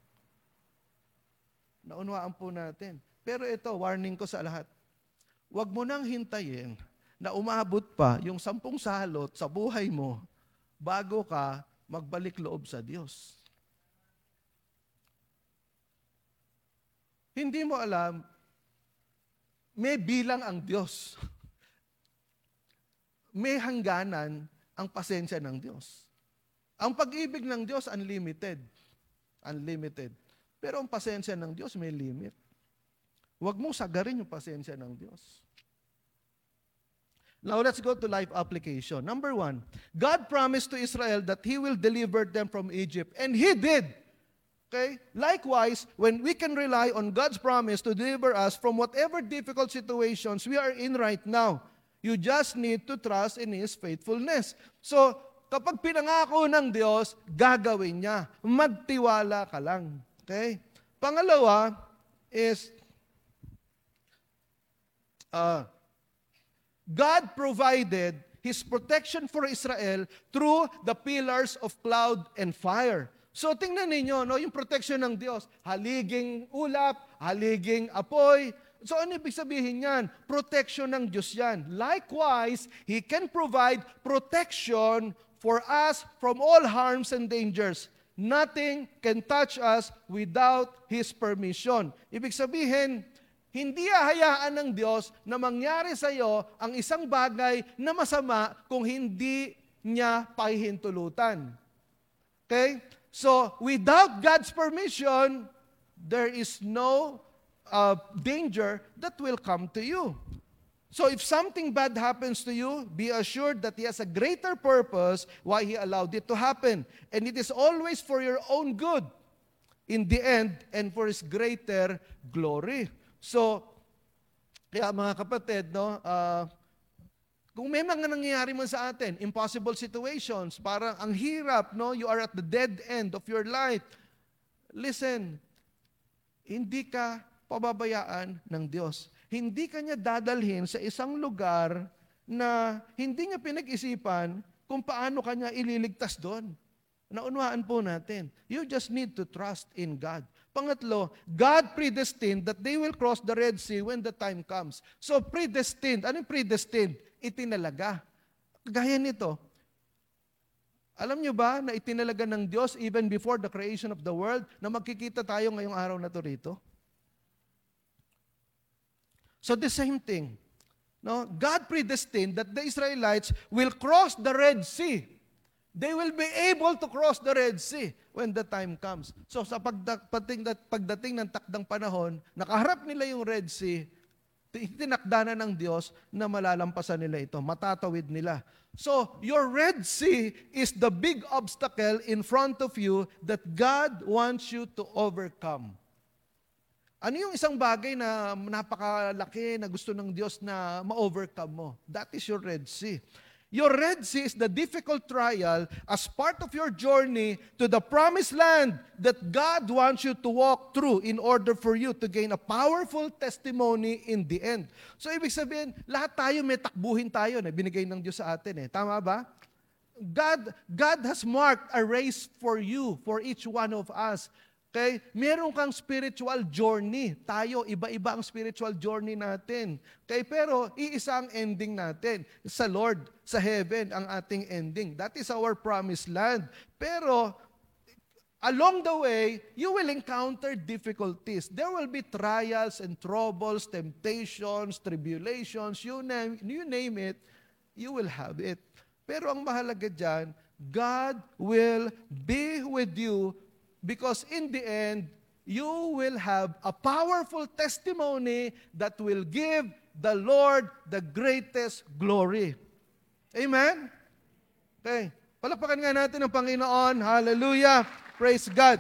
Naunawaan po natin. Pero ito, warning ko sa lahat. Huwag mo nang hintayin na umabot pa yung sampung salot sa buhay mo bago ka magbalik loob sa Diyos. Hindi mo alam, may bilang ang Diyos. May hangganan ang pasensya ng Diyos. Ang pag-ibig ng Diyos, unlimited. Unlimited. Pero ang pasensya ng Diyos, may limit. Huwag mong sagarin yung pasensya ng Diyos. Now, let's go to life application. Number one, God promised to Israel that He will deliver them from Egypt. And He did. Okay? Likewise, when we can rely on God's promise to deliver us from whatever difficult situations we are in right now, you just need to trust in His faithfulness. So, kapag pinangako ng Diyos, gagawin niya. Magtiwala ka lang. Okay? Pangalawa is, uh, God provided His protection for Israel through the pillars of cloud and fire. So tingnan ninyo, no, yung protection ng Diyos, haliging ulap, haliging apoy. So ano ibig sabihin yan? Protection ng Diyos yan. Likewise, He can provide protection for us from all harms and dangers. Nothing can touch us without His permission. Ibig sabihin, hindi hahayaan ng Diyos na mangyari sa iyo ang isang bagay na masama kung hindi niya pahihintulutan. Okay? So, without God's permission, there is no uh, danger that will come to you. So, if something bad happens to you, be assured that He has a greater purpose why He allowed it to happen. And it is always for your own good in the end and for His greater glory. So, kaya mga kapatid, no, uh, kung may mga nangyayari man sa atin, impossible situations, parang ang hirap, no, you are at the dead end of your life. Listen, hindi ka pababayaan ng Diyos. Hindi ka niya dadalhin sa isang lugar na hindi niya pinag-isipan kung paano ka niya ililigtas doon. Naunawaan po natin. You just need to trust in God. Pangatlo, God predestined that they will cross the Red Sea when the time comes. So predestined, ano yung predestined? Itinalaga. Gaya nito, alam nyo ba na itinalaga ng Diyos even before the creation of the world na magkikita tayo ngayong araw na to rito? So the same thing. No? God predestined that the Israelites will cross the Red Sea. They will be able to cross the Red Sea when the time comes. So sa pagdating, pagdating ng takdang panahon, nakaharap nila yung Red Sea, tinakda na ng Diyos na malalampasan nila ito, matatawid nila. So, your Red Sea is the big obstacle in front of you that God wants you to overcome. Ano yung isang bagay na napakalaki na gusto ng Diyos na ma-overcome mo? That is your Red Sea. Your Red Sea is the difficult trial as part of your journey to the promised land that God wants you to walk through in order for you to gain a powerful testimony in the end. So, ibig sabihin, lahat tayo may takbuhin tayo na binigay ng Diyos sa atin. Eh. Tama ba? God, God has marked a race for you, for each one of us. Okay? Meron kang spiritual journey. Tayo, iba-iba ang spiritual journey natin. Okay? Pero, iisa ang ending natin. Sa Lord, sa heaven, ang ating ending. That is our promised land. Pero, along the way, you will encounter difficulties. There will be trials and troubles, temptations, tribulations, you name, you name it, you will have it. Pero ang mahalaga dyan, God will be with you because in the end, you will have a powerful testimony that will give the Lord the greatest glory. Amen? Okay. Palakpakan nga natin ang Panginoon. Hallelujah. Praise God.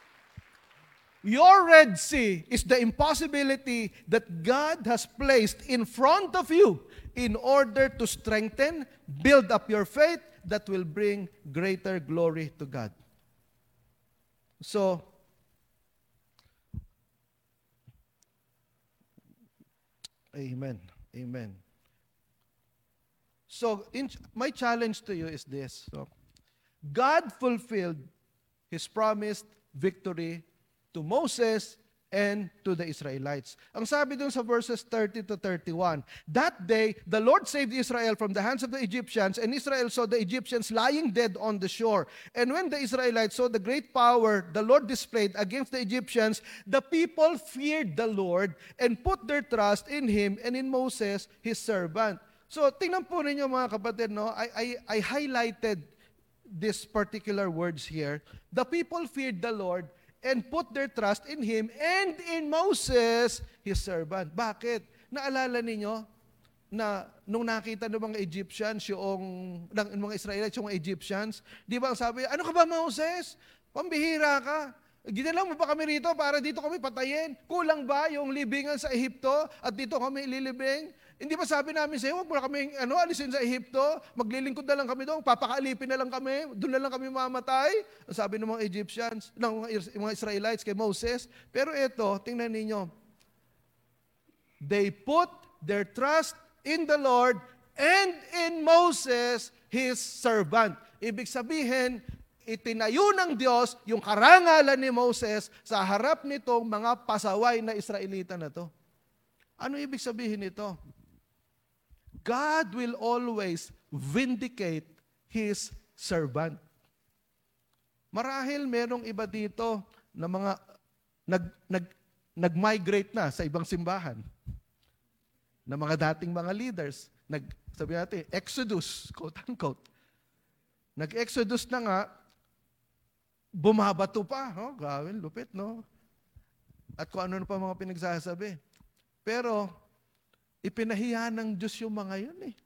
Your Red Sea is the impossibility that God has placed in front of you in order to strengthen, build up your faith that will bring greater glory to God. So, amen. Amen. So, in, my challenge to you is this. So, God fulfilled His promised victory to Moses and to the Israelites. Ang sabi dun sa verses thirty to thirty-one, that day, the Lord saved Israel from the hands of the Egyptians, and Israel saw the Egyptians lying dead on the shore. And when the Israelites saw the great power the Lord displayed against the Egyptians, the people feared the Lord and put their trust in Him and in Moses, His servant. So, tingnan po ninyo mga kapatid, no? I, I, I highlighted these particular words here. The people feared the Lord and put their trust in Him and in Moses, His servant. Bakit? Naalala ninyo na nung nakita ng mga Egyptians, yung, ng mga Israelites, yung mga Egyptians, di ba ang sabi, ano ka ba Moses? Pambihira ka. Ginala mo ba kami rito para dito kami patayin? Kulang ba yung libingan sa Ehipto at dito kami ililibing? Hindi ba sabi namin sa'yo, huwag mo na kami ano, alisin sa Ehipto, maglilingkod na lang kami doon, papakaalipin na lang kami, doon na lang kami mamatay. Ang sabi ng mga Egyptians, ng mga Israelites kay Moses. Pero ito, tingnan ninyo, they put their trust in the Lord and in Moses, His servant. Ibig sabihin, itinayo ng Diyos yung karangalan ni Moses sa harap nitong mga pasaway na Israelita na to. Ano ibig sabihin nito? God will always vindicate His servant. Marahil merong iba dito na mga nag, nag, nag-migrate na sa ibang simbahan. Na mga dating mga leaders. Nag, sabi natin, exodus, quote-unquote. Nag-exodus na nga, bumabato pa. Oh, gawin, lupit, no? At kung ano na pa mga pinagsasabi. Pero, ipinahiya ng Diyos yung mga yun eh.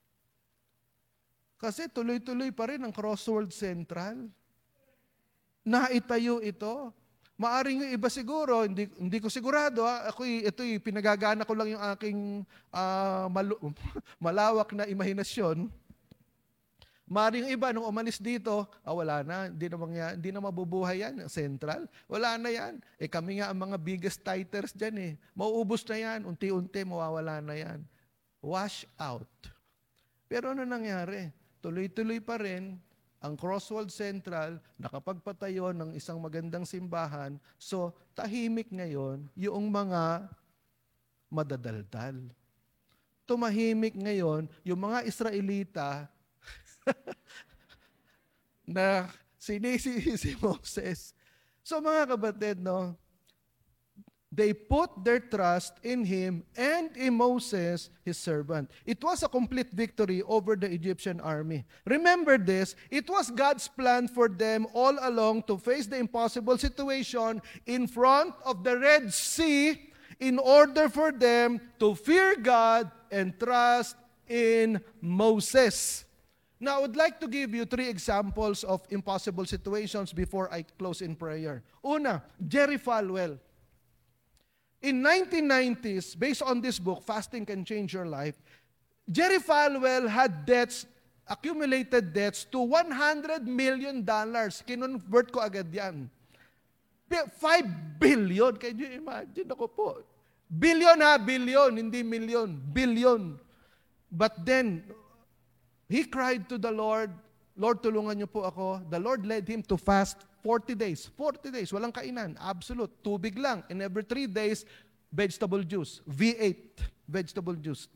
Kasi tuloy-tuloy pa rin ang Crossworld Central. Naitayo ito. Maaring yung iba siguro, hindi, hindi ko sigurado, ha? Ako, ito'y pinagagana ko lang yung aking uh, malu- malawak na imahinasyon. Maaring yung iba, nung umalis dito, ah, wala na, hindi na, mangya, hindi na mabubuhay yan, Central. Wala na yan. Eh kami nga ang mga biggest titers dyan eh. Mauubos na yan, unti-unti mawawala na yan. Wash out. Pero ano nangyari? Tuloy-tuloy pa rin ang Crosswalk Central nakapagpatayo ng isang magandang simbahan. So, tahimik ngayon yung mga madadaldal. Tumahimik ngayon yung mga Israelita na sinisisi si Moses. So mga kabatid, no, they put their trust in him and in Moses, his servant. It was a complete victory over the Egyptian army. Remember this, it was God's plan for them all along to face the impossible situation in front of the Red Sea in order for them to fear God and trust in Moses. Now, I would like to give you three examples of impossible situations before I close in prayer. Una, Jerry Falwell. In nineteen nineties, based on this book, Fasting Can Change Your Life, Jerry Falwell had debts, accumulated debts to one hundred million dollars. Kinonvert ko agad yan. five billion. Can you imagine? Ako po. Billion ha, billion, hindi million. Billion. But then, he cried to the Lord, Lord, tulungan niyo po ako. The Lord led him to fast forty days. forty days, walang kainan. Absolute. Tubig lang. And every three days, vegetable juice. V eight, vegetable juice.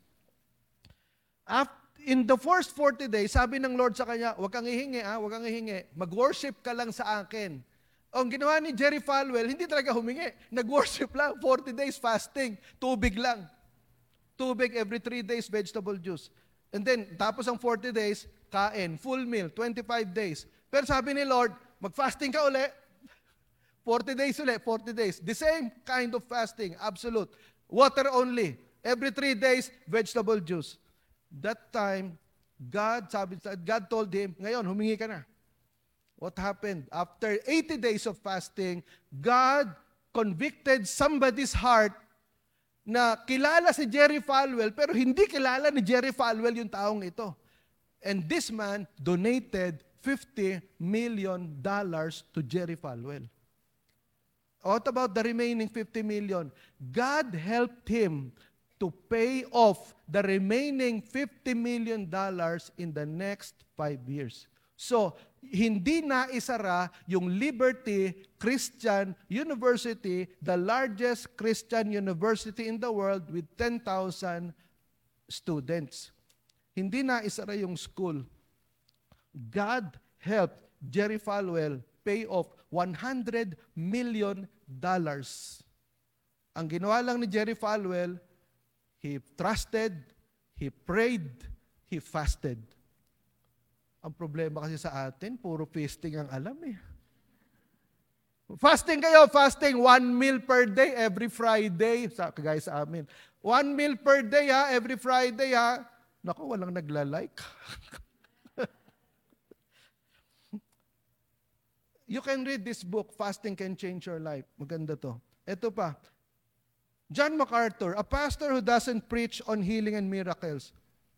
After, in the first forty days, sabi ng Lord sa kanya, huwag kang ihingi, ha? Huwag kang ihingi. Mag-worship ka lang sa akin. Ang ginawa ni Jerry Falwell, hindi talaga humingi. Nag-worship lang. forty days fasting. Tubig lang. Tubig every three days, vegetable juice. And then, tapos ang forty days, kain, full meal, twenty-five days. Pero sabi ni Lord, mag-fasting ka uli, forty days uli, forty days. The same kind of fasting, absolute. Water only. Every three days, vegetable juice. That time, God, sabi, God told him, ngayon, humingi ka na. What happened? After eighty days of fasting, God convicted somebody's heart na kilala si Jerry Falwell, pero hindi kilala ni Jerry Falwell yung taong ito. And this man donated fifty million dollars to Jerry Falwell. What about the remaining fifty million? God helped him to pay off the remaining fifty million dollars in the next five years. So, hindi na isara yung Liberty Christian University, the largest Christian university in the world with ten thousand students. Hindi na isara yung school. God helped Jerry Falwell pay off one hundred million dollars. Ang ginawa lang ni Jerry Falwell, he trusted, he prayed, he fasted. Ang problema kasi sa atin, puro fasting ang alam eh. Fasting kayo, fasting, one meal per day, every Friday. Sa, guys, sa amin. One meal per day ha, every Friday ha. Naku, walang nagla-like. You can read this book, Fasting Can Change Your Life. Maganda to. Ito pa. John MacArthur, a pastor who doesn't preach on healing and miracles.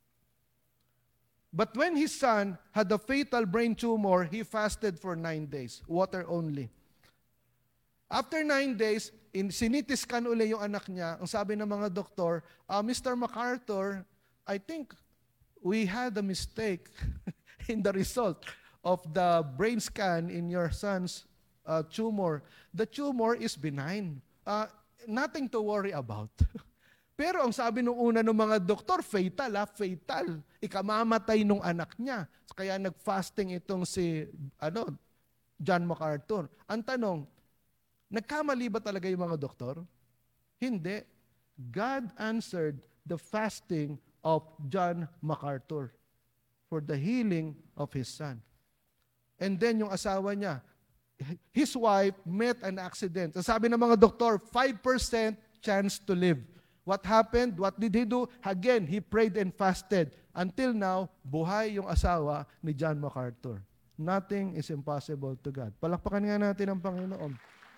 But when his son had a fatal brain tumor, he fasted for nine days, water only. After nine days, in, sinitiskan uli yung anak niya. Ang sabi ng mga doktor, uh, Mister MacArthur, I think we had a mistake in the result of the brain scan in your son's uh, tumor. The tumor is benign. Uh, nothing to worry about. Pero ang sabi nung una ng mga doktor, fatal ha, fatal. Ikamamatay nung anak niya. Kaya nag-fasting itong si ano, John MacArthur. Ang tanong, nagkamali ba talaga yung mga doktor? Hindi. God answered the fasting of John MacArthur for the healing of his son. And then yung asawa niya, his wife met an accident. Sabi ng mga doktor, five percent chance to live. What happened? What did he do? Again, he prayed and fasted. Until now, buhay yung asawa ni John MacArthur. Nothing is impossible to God. Palakpakan nga natin ang Panginoon.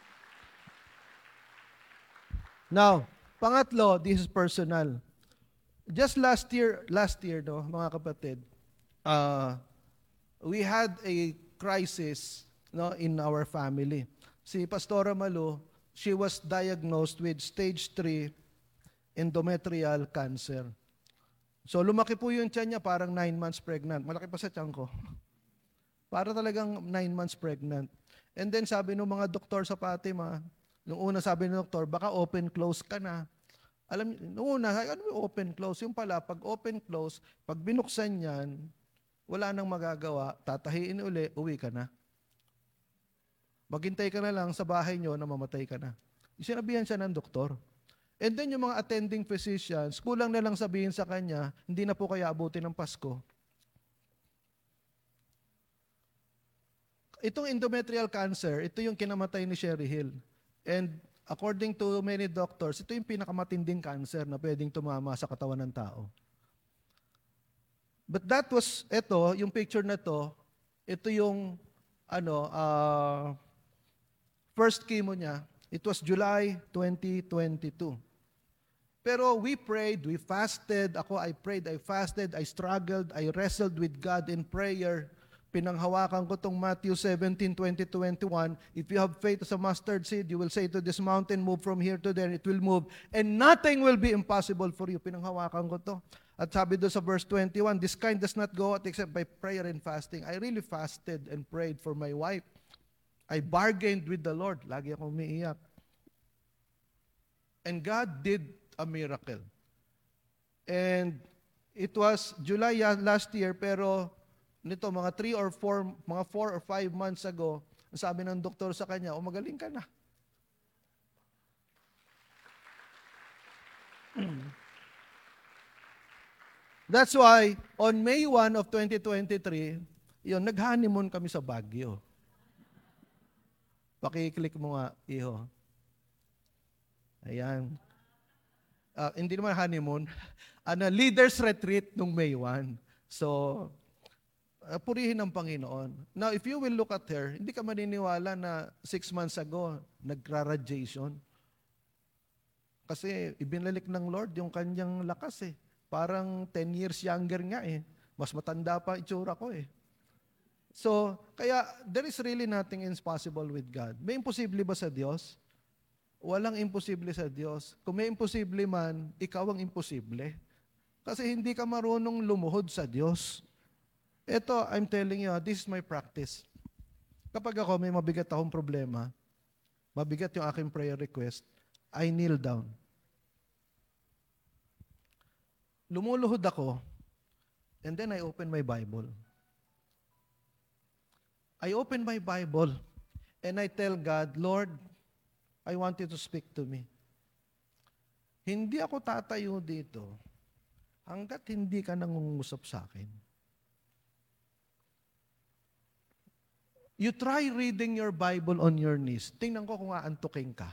Now, pangatlo, this is personal. Just last year, last year, no, mga kapatid, uh, we had a crisis no, in our family. Si Pastora Malu, she was diagnosed with stage three endometrial cancer. So lumaki po yung tiyan niya, parang nine months pregnant. Malaki pa sa tiyan ko. Para talagang nine months pregnant. And then sabi ng mga doktor sa Fatima, nung una sabi ng doktor, baka open-close ka na. Alam niyo, nung una, ano yung open-close? Yung pala, pag open-close, pag binuksan yan, wala nang magagawa, tatahiin uli, uwi ka na. Maghintay ka na lang sa bahay nyo na mamatay ka na. Sinabihan siya ng doktor. And then yung mga attending physicians, kulang na lang sabihin sa kanya, hindi na po kaya abutin ng Pasko. Itong endometrial cancer, ito yung kinamatay ni Sherry Hill. And according to many doctors, ito yung pinakamatinding cancer na pwedeng tumama sa katawan ng tao. But that was, ito, yung picture na to, ito yung, ano, uh, first chemo niya. It was July twenty twenty-two. Pero we prayed, we fasted. Ako, I prayed, I fasted, I struggled, I wrestled with God in prayer. Pinanghawakan ko tong Matthew seventeen, twenty, twenty-one. If you have faith as a mustard seed, you will say to this mountain, move from here to there, it will move. And nothing will be impossible for you. Pinanghawakan ko to. At sabi doon sa verse twenty-one, this kind does not go out except by prayer and fasting. I really fasted and prayed for my wife. I bargained with the Lord. Lagi akong umiiyak. And God did a miracle. And it was July last year, pero nito mga three or four, mga four or five months ago, sabi ng doktor sa kanya, o magaling ka na. That's why, on May first of twenty twenty-three, yun, nag-honeymoon kami sa Baguio. Paki-click mo nga, iho. Ayan. Uh, hindi naman honeymoon. Ano, leaders retreat nung May first. So, uh, purihin ng Panginoon. Now, if you will look at her, hindi ka maniniwala na six months ago, nagra-radiation. Kasi ibinalik ng Lord yung kanyang lakas eh. Parang ten years younger nga eh. Mas matanda pa itsura ko eh. So, kaya there is really nothing impossible with God. May imposible ba sa Diyos? Walang imposible sa Diyos. Kung may imposible man, ikaw ang imposible. Kasi hindi ka marunong lumuhod sa Diyos. Ito, I'm telling you, this is my practice. Kapag ako may mabigat akong problema, mabigat yung aking prayer request, I kneel down. Lumuluhod ako, and then I open my Bible. I open my Bible, and I tell God, Lord, I want you to speak to me. Hindi ako tatayo dito hanggat hindi ka nangungusap sa akin. You try reading your Bible on your knees. Tingnan ko kung aantukin ka.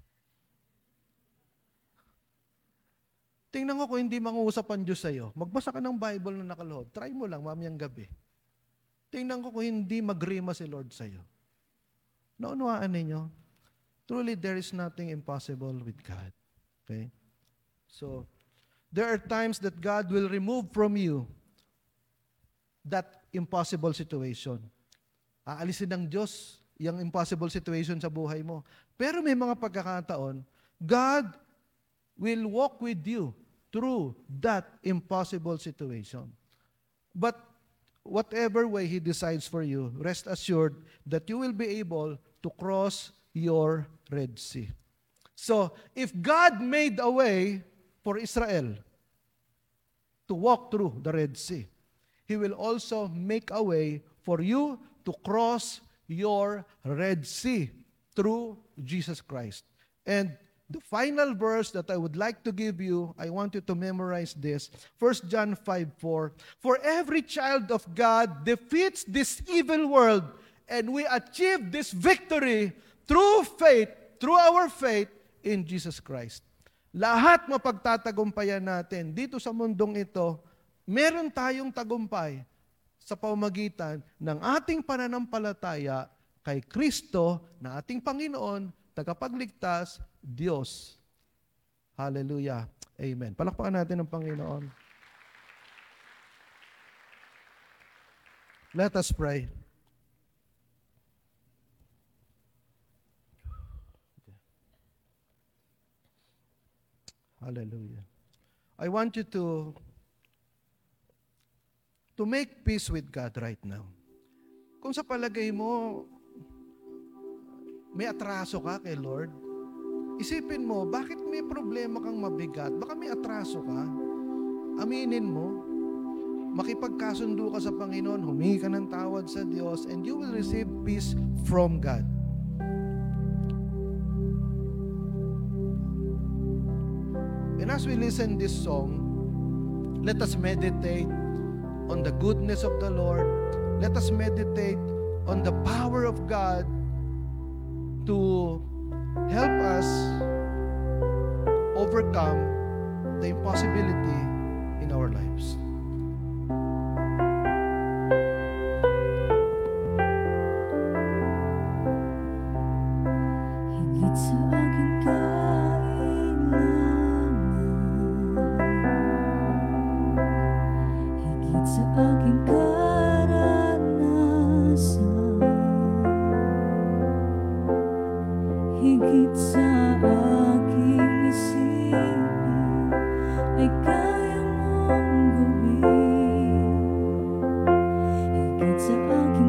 Tingnan ko kung hindi mangusap ang Diyos sa'yo. Magbasa ka ng Bible na nakaluhod. Try mo lang mamayang gabi. Tingnan ko kung hindi magrima si Lord sa'yo. Naunawaan ninyo? Truly, there is nothing impossible with God. Okay? So, there are times that God will remove from you that impossible situation. Aalisin ng Diyos yung impossible situation sa buhay mo. Pero may mga pagkakataon, God will walk with you through that impossible situation. But whatever way He decides for you, rest assured that you will be able to cross your Red Sea. So, if God made a way for Israel to walk through the Red Sea, He will also make a way for you to cross your Red Sea through Jesus Christ. And the final verse that I would like to give you, I want you to memorize this. First John five four. For every child of God defeats this evil world, and we achieve this victory through faith, through our faith in Jesus Christ. Lahat mapagtatagumpayan natin dito sa mundong ito, meron tayong tagumpay sa pamamagitan ng ating pananampalataya kay Kristo na ating Panginoon, tagapagligtas, Diyos. Hallelujah. Amen. Palakpakan natin ang Panginoon. Let us pray. Hallelujah. I want you to to make peace with God right now. Kung sa palagay mo, may atraso ka kay Lord, isipin mo, bakit may problema kang mabigat? Baka may atraso ka. Aminin mo. Makipagkasundo ka sa Panginoon, humingi ka ng tawad sa Diyos, and you will receive peace from God. And as we listen this song, let us meditate on the goodness of the Lord. Let us meditate on the power of God to help us overcome the impossibility in our lives. Higit sa aking kailangan, higit sa aking karanasan, higit sa aking isipin, ay kaya mong gawin. Higit sa aking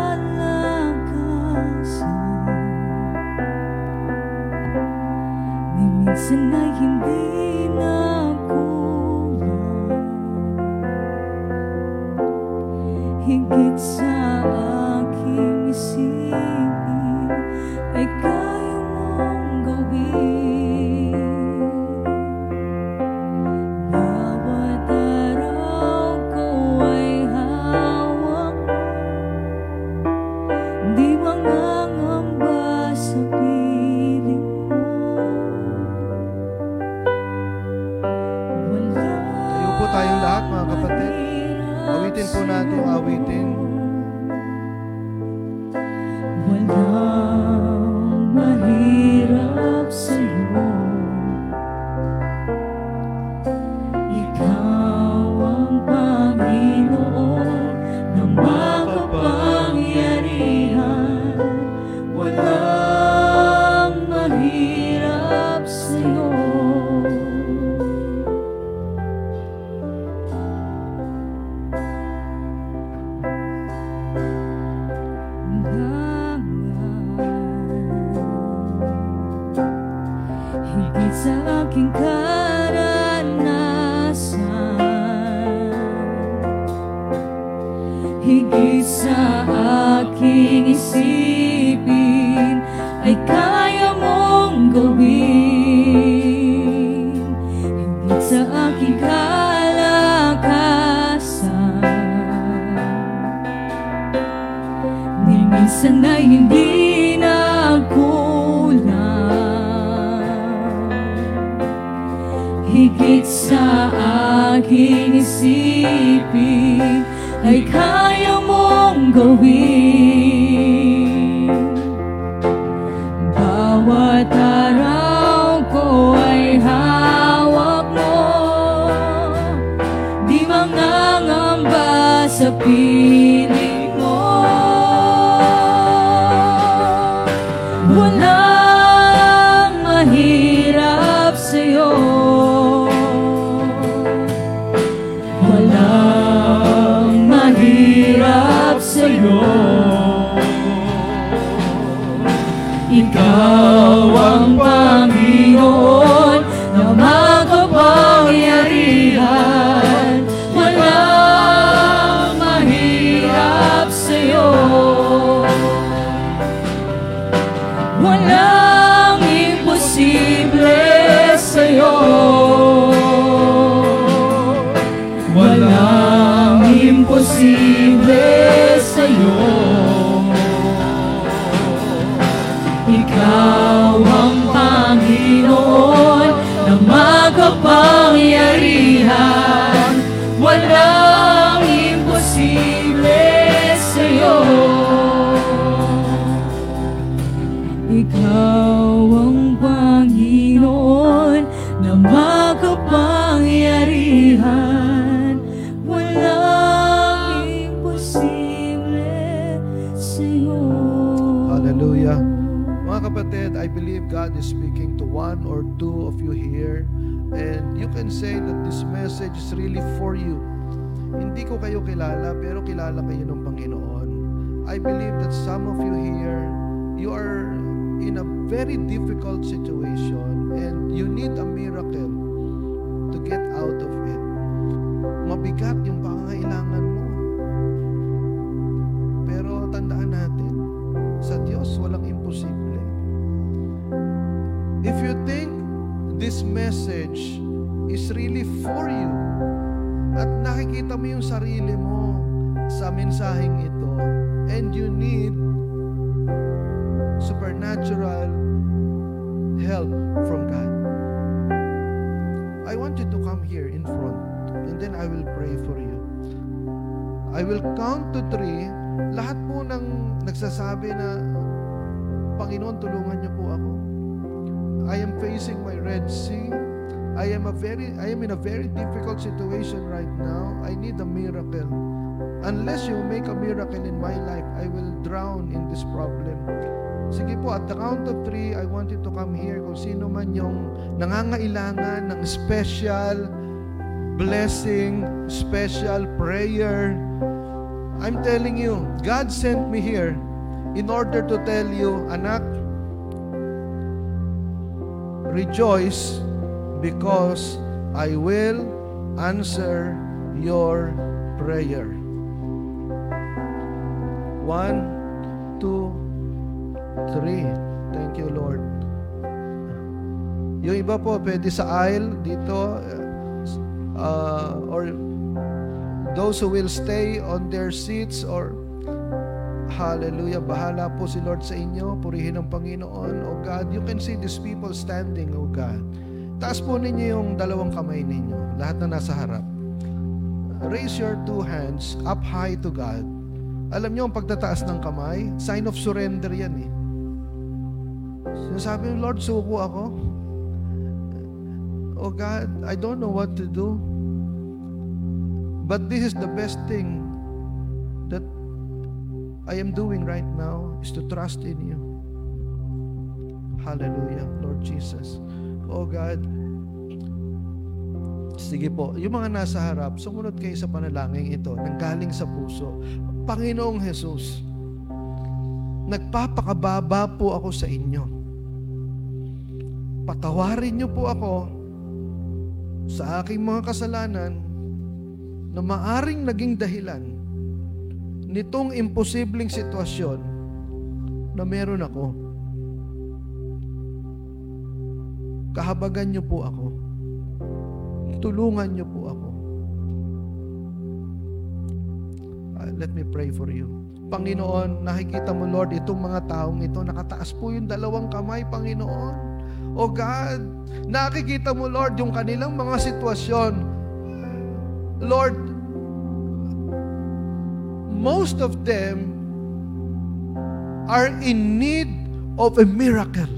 kalakasan, ni minsan ay hindi na kulang. Higit sa aking isipin, ay kaya mong gawin. Bawat araw ko ay hawak mo, di mangangamba sa piling mo. Wala Tayo po tayong lahat, mga kapatid. Awitin po natin yung awitin. Walang mahirap sa'yo. Ikaw ang Panginoon na makapangyarihan. Walang mahirap sa'yo. Higit sa aking karanasan, higit sa aking isipin, ay kaya mong gawin. Higit sa aking kalakasan, ni minsan ay hindi higit sa aking isipin, ay kaya mong gawin. Bawat araw ko ay hawak mo, di mangangamba sa piling mo. Walang mahirap sa'yo. Walang mahirap sa'yo. Ikaw ang Panginoon na makapangyarihan. Walang mahirap sa'yo. Walang imposible sa'yo. Walang imposible sa'yo. Ikaw ang Panginoon na makapangyarihan. Walang imposible sa'yo. Ikaw ang Panginoon na makapangyarihan. Walang imposible sa'yo. Hallelujah. Mga kapatid, I believe God is speaking to one or two of you here, and you can say that this message is really for you. Hindi ko kayo kilala, pero kilala kayo ng Panginoon. I believe that some of you here, you are in a very difficult situation and you need a miracle to get out of it. Mabigat yung pangangailangan mo. Pero tandaan natin, sa Diyos walang imposible. If you think this message is really for you, at nakikita mo yung sarili mo sa mensaheng ito, and you need supernatural help from God, I want you to come here in front, and then I will pray for you. I will count to three. Lahat po ng nagsasabi na, Panginoon, tulungan niyo po ako. I am facing my Red Sea. I am a very I am in a very difficult situation right now. I need a miracle. Unless you make a miracle in my life, I will drown in this problem. Sige po, at the count of three, I want you to come here. Kung sino man yung nangangailangan ng special blessing, special prayer. I'm telling you, God sent me here in order to tell you, anak, rejoice because I will answer your prayer. One, two, three. Thank you, Lord. Yung iba po, pwede sa aisle dito, uh, or those who will stay on their seats, or hallelujah, bahala po si Lord sa inyo. Purihin ang Panginoon. Oh God, you can see these people standing, oh God. Taas po ninyo yung dalawang kamay ninyo, lahat na nasa harap. Raise your two hands up high to God. Alam nyo, ang pagtataas ng kamay, sign of surrender yan eh. Sinasabi mo, Lord, suko ako. Oh God, I don't know what to do. But this is the best thing that I am doing right now, is to trust in you. Hallelujah, Lord Jesus. Oh God. Sige po, yung mga nasa harap, sumunod kayo sa panalangin ito, nanggaling sa puso. Panginoong Jesus, nagpapakababa po ako sa inyo. Patawarin niyo po ako sa aking mga kasalanan na maaring naging dahilan nitong imposibleng sitwasyon na meron ako. Kahabagan niyo po ako. Tulungan niyo po ako. Uh, let me pray for you. Panginoon, nakikita mo, Lord, itong mga taong ito, nakataas po yung dalawang kamay, Panginoon. O God, nakikita mo, Lord, yung kanilang mga sitwasyon. Lord, most of them are in need of a miracle.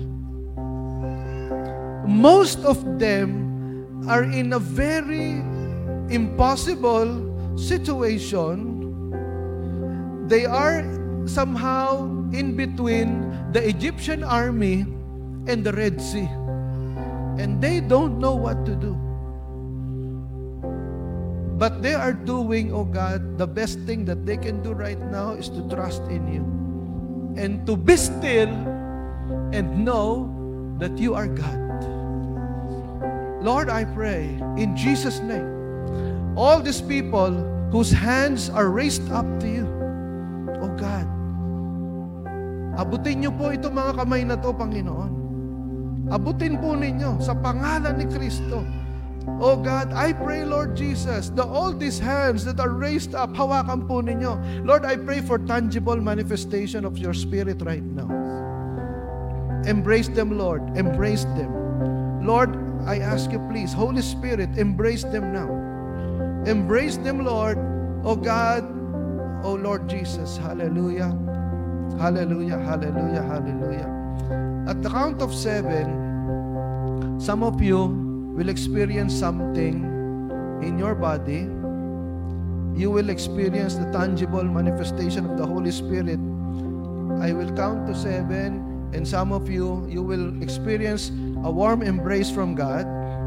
Most of them are in a very impossible situation. They are somehow in between the Egyptian army and the Red Sea. And they don't know what to do. But they are doing, oh God, the best thing that they can do right now is to trust in you. And to be still and know that you are God. Lord, I pray in Jesus' name, all these people whose hands are raised up to you, oh God, abutin niyo po itong mga kamay na to, Panginoon. Abutin po ninyo sa pangalan ni Kristo. Oh God, I pray, Lord Jesus, that all these hands that are raised up, hawakan po ninyo. Lord, I pray for tangible manifestation of your Spirit right now. Embrace them, Lord. Embrace them. Lord, I ask you, please, Holy Spirit, embrace them now. Embrace them, Lord. Oh God, oh Lord Jesus. Hallelujah. Hallelujah, hallelujah, hallelujah. At the count of seven, some of you will experience something in your body. You will experience the tangible manifestation of the Holy Spirit. I will count to seven, and some of you, you will experience a warm embrace from God.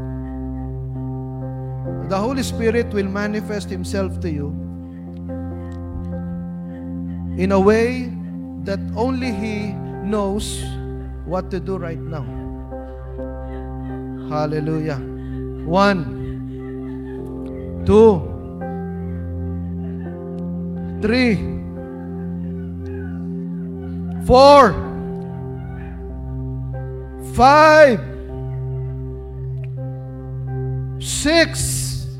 The Holy Spirit will manifest Himself to you. in a way that only He knows what to do right now. Hallelujah. One, two, three, four, five, six,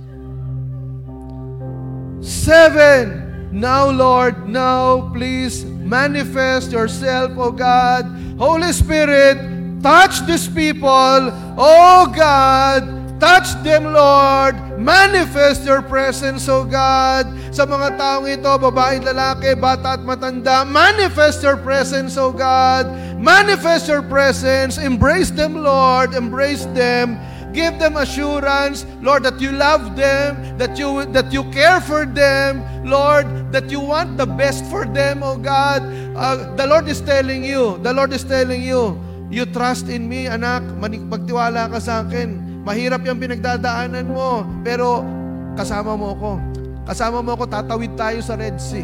seven. Now, Lord, now please manifest yourself, O God. Holy Spirit, touch these people. Oh God, touch them, Lord. Manifest your presence, O God. Sa mga taong ito, babae, lalaki, bata at matanda, manifest your presence, O God. Manifest your presence. Embrace them, Lord. Embrace them. Give them assurance, Lord, that you love them, that you that you care for them, Lord, that you want the best for them, oh God. Uh, the Lord is telling you, the Lord is telling you, you trust in me, anak, magtiwala ka sa akin. Mahirap yung pinagdadaanan mo, pero kasama mo ako. Kasama mo ako, tatawid tayo sa Red Sea.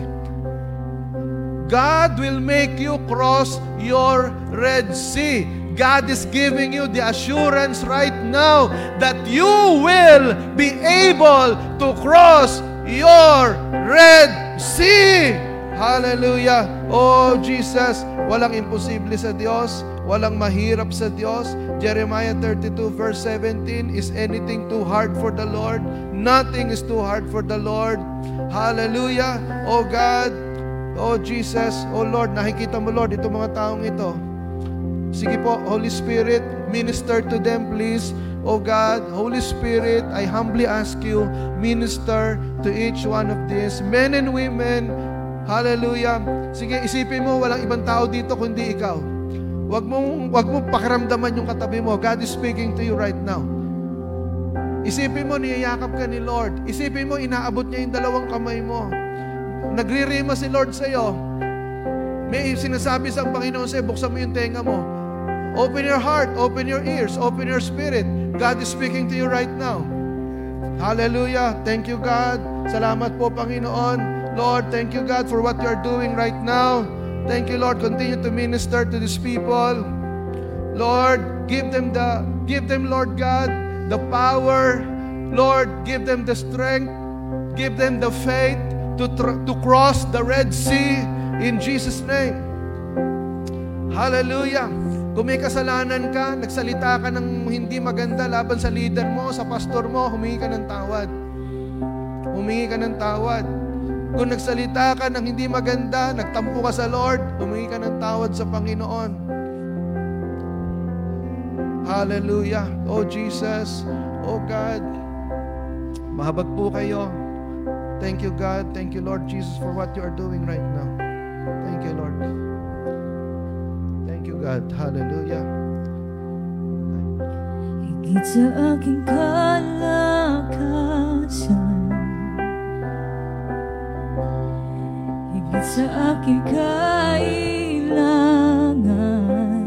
God will make you cross your Red Sea. God is giving you the assurance right now that you will be able to cross your Red Sea. Hallelujah. Oh Jesus, walang imposible sa Diyos, walang mahirap sa Diyos. Jeremiah thirty-two verse seventeen, is anything too hard for the Lord? Nothing is too hard for the Lord. Hallelujah. Oh God, oh Jesus, oh Lord, nakikita mo Lord, itong mga taong ito. Sige po, Holy Spirit, minister to them, please. Oh God, Holy Spirit, I humbly ask you, minister to each one of these men and women. Hallelujah. Sige, isipin mo, walang ibang tao dito kundi ikaw. Wag mong, wag mong pakiramdaman yung katabi mo. God is speaking to you right now. Isipin mo, niyayakap ka ni Lord. Isipin mo, inaabot niya yung dalawang kamay mo. Nagririma si Lord sa'yo. May sinasabi sa Panginoon sa'yo, buksan mo yung tenga mo. Open your heart, open your ears, open your spirit. God is speaking to you right now. Hallelujah. Thank you, God. Salamat po, Panginoon. Lord, thank you, God, for what you are doing right now. Thank you, Lord. Continue to minister to these people. Lord, give them the, give them, Lord God, the power. Lord, give them the strength. Give them the faith to, tr- to cross the Red Sea in Jesus' name. Hallelujah. Kung may kasalanan ka, nagsalita ka ng hindi maganda laban sa leader mo, sa pastor mo, humingi ka ng tawad. Humingi ka ng tawad. Kung nagsalita ka ng hindi maganda, nagtampo ka sa Lord, humingi ka ng tawad sa Panginoon. Hallelujah. Oh Jesus, oh God, mahabag po kayo. Thank you, God. Thank you, Lord Jesus, for what you are doing right now. Thank you, Lord. Thank you, God. Hallelujah. Higit sa aking kalakasan, higit sa aking kailangan,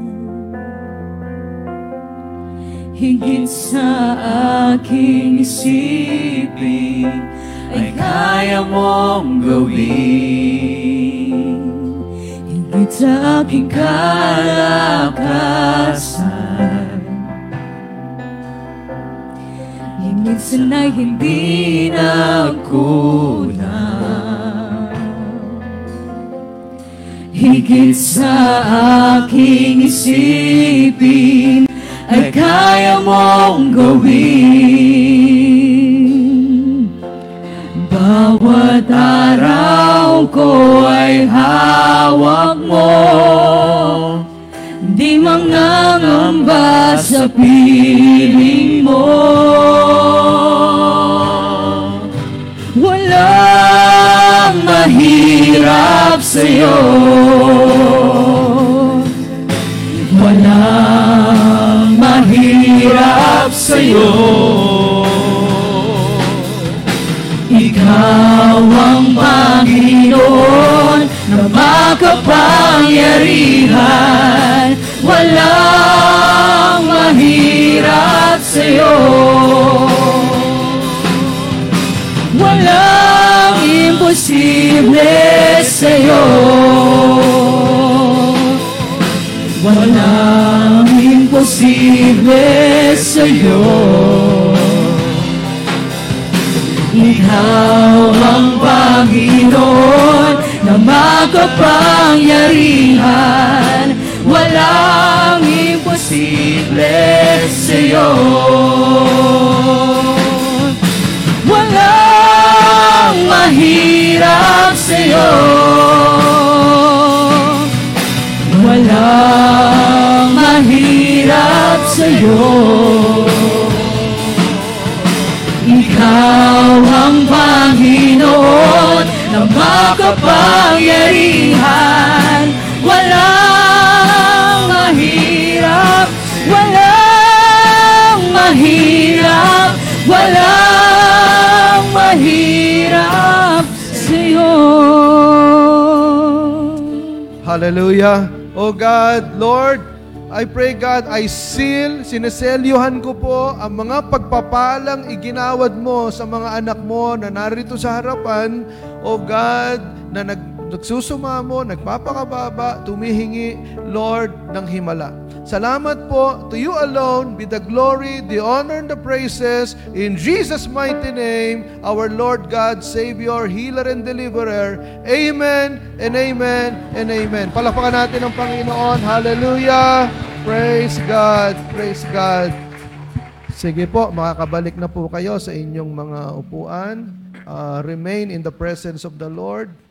higit sa aking isipin, ay kaya mong gawin. Higit sa aking kalakasan, minsan ay hindi na kulang. Higit sa aking isipin, ay kaya mong gawin. Bawat araw ko ay hawak mo, di mangangamba sa piling mo. Walang mahirap sa'yo, walang mahirap sa'yo. Ikaw ang Panginoon na makapangyarihan, walang mahirap sa'yo, walang imposible imposible sa'yo. Walang imposible sa'yo. Ikaw ang Panginoon na makapangyarihan. Walang imposible sa'yo. Walang mahirap sa'yo. Walang mahirap sa'yo. Ikaw ang Panginoon na makapangyarihan. Walang mahirap, walang mahirap, walang mahirap sa'yo. Hallelujah. Oh God, Lord, I pray God, I seal, sineselyuhan ko po ang mga pagpapalang iginawad mo sa mga anak mo na narito sa harapan. Oh God, na nag, nagsusumamo, nagpapakababa, tumihingi, Lord, ng himala. Salamat po. To you alone be the glory, the honor, and the praises. In Jesus' mighty name, our Lord God, Savior, Healer, and Deliverer. Amen and amen and amen. Palakpakan natin ang Panginoon. Hallelujah. Praise God. Praise God. Sige po, makakabalik na po kayo sa inyong mga upuan. Uh, remain in the presence of the Lord.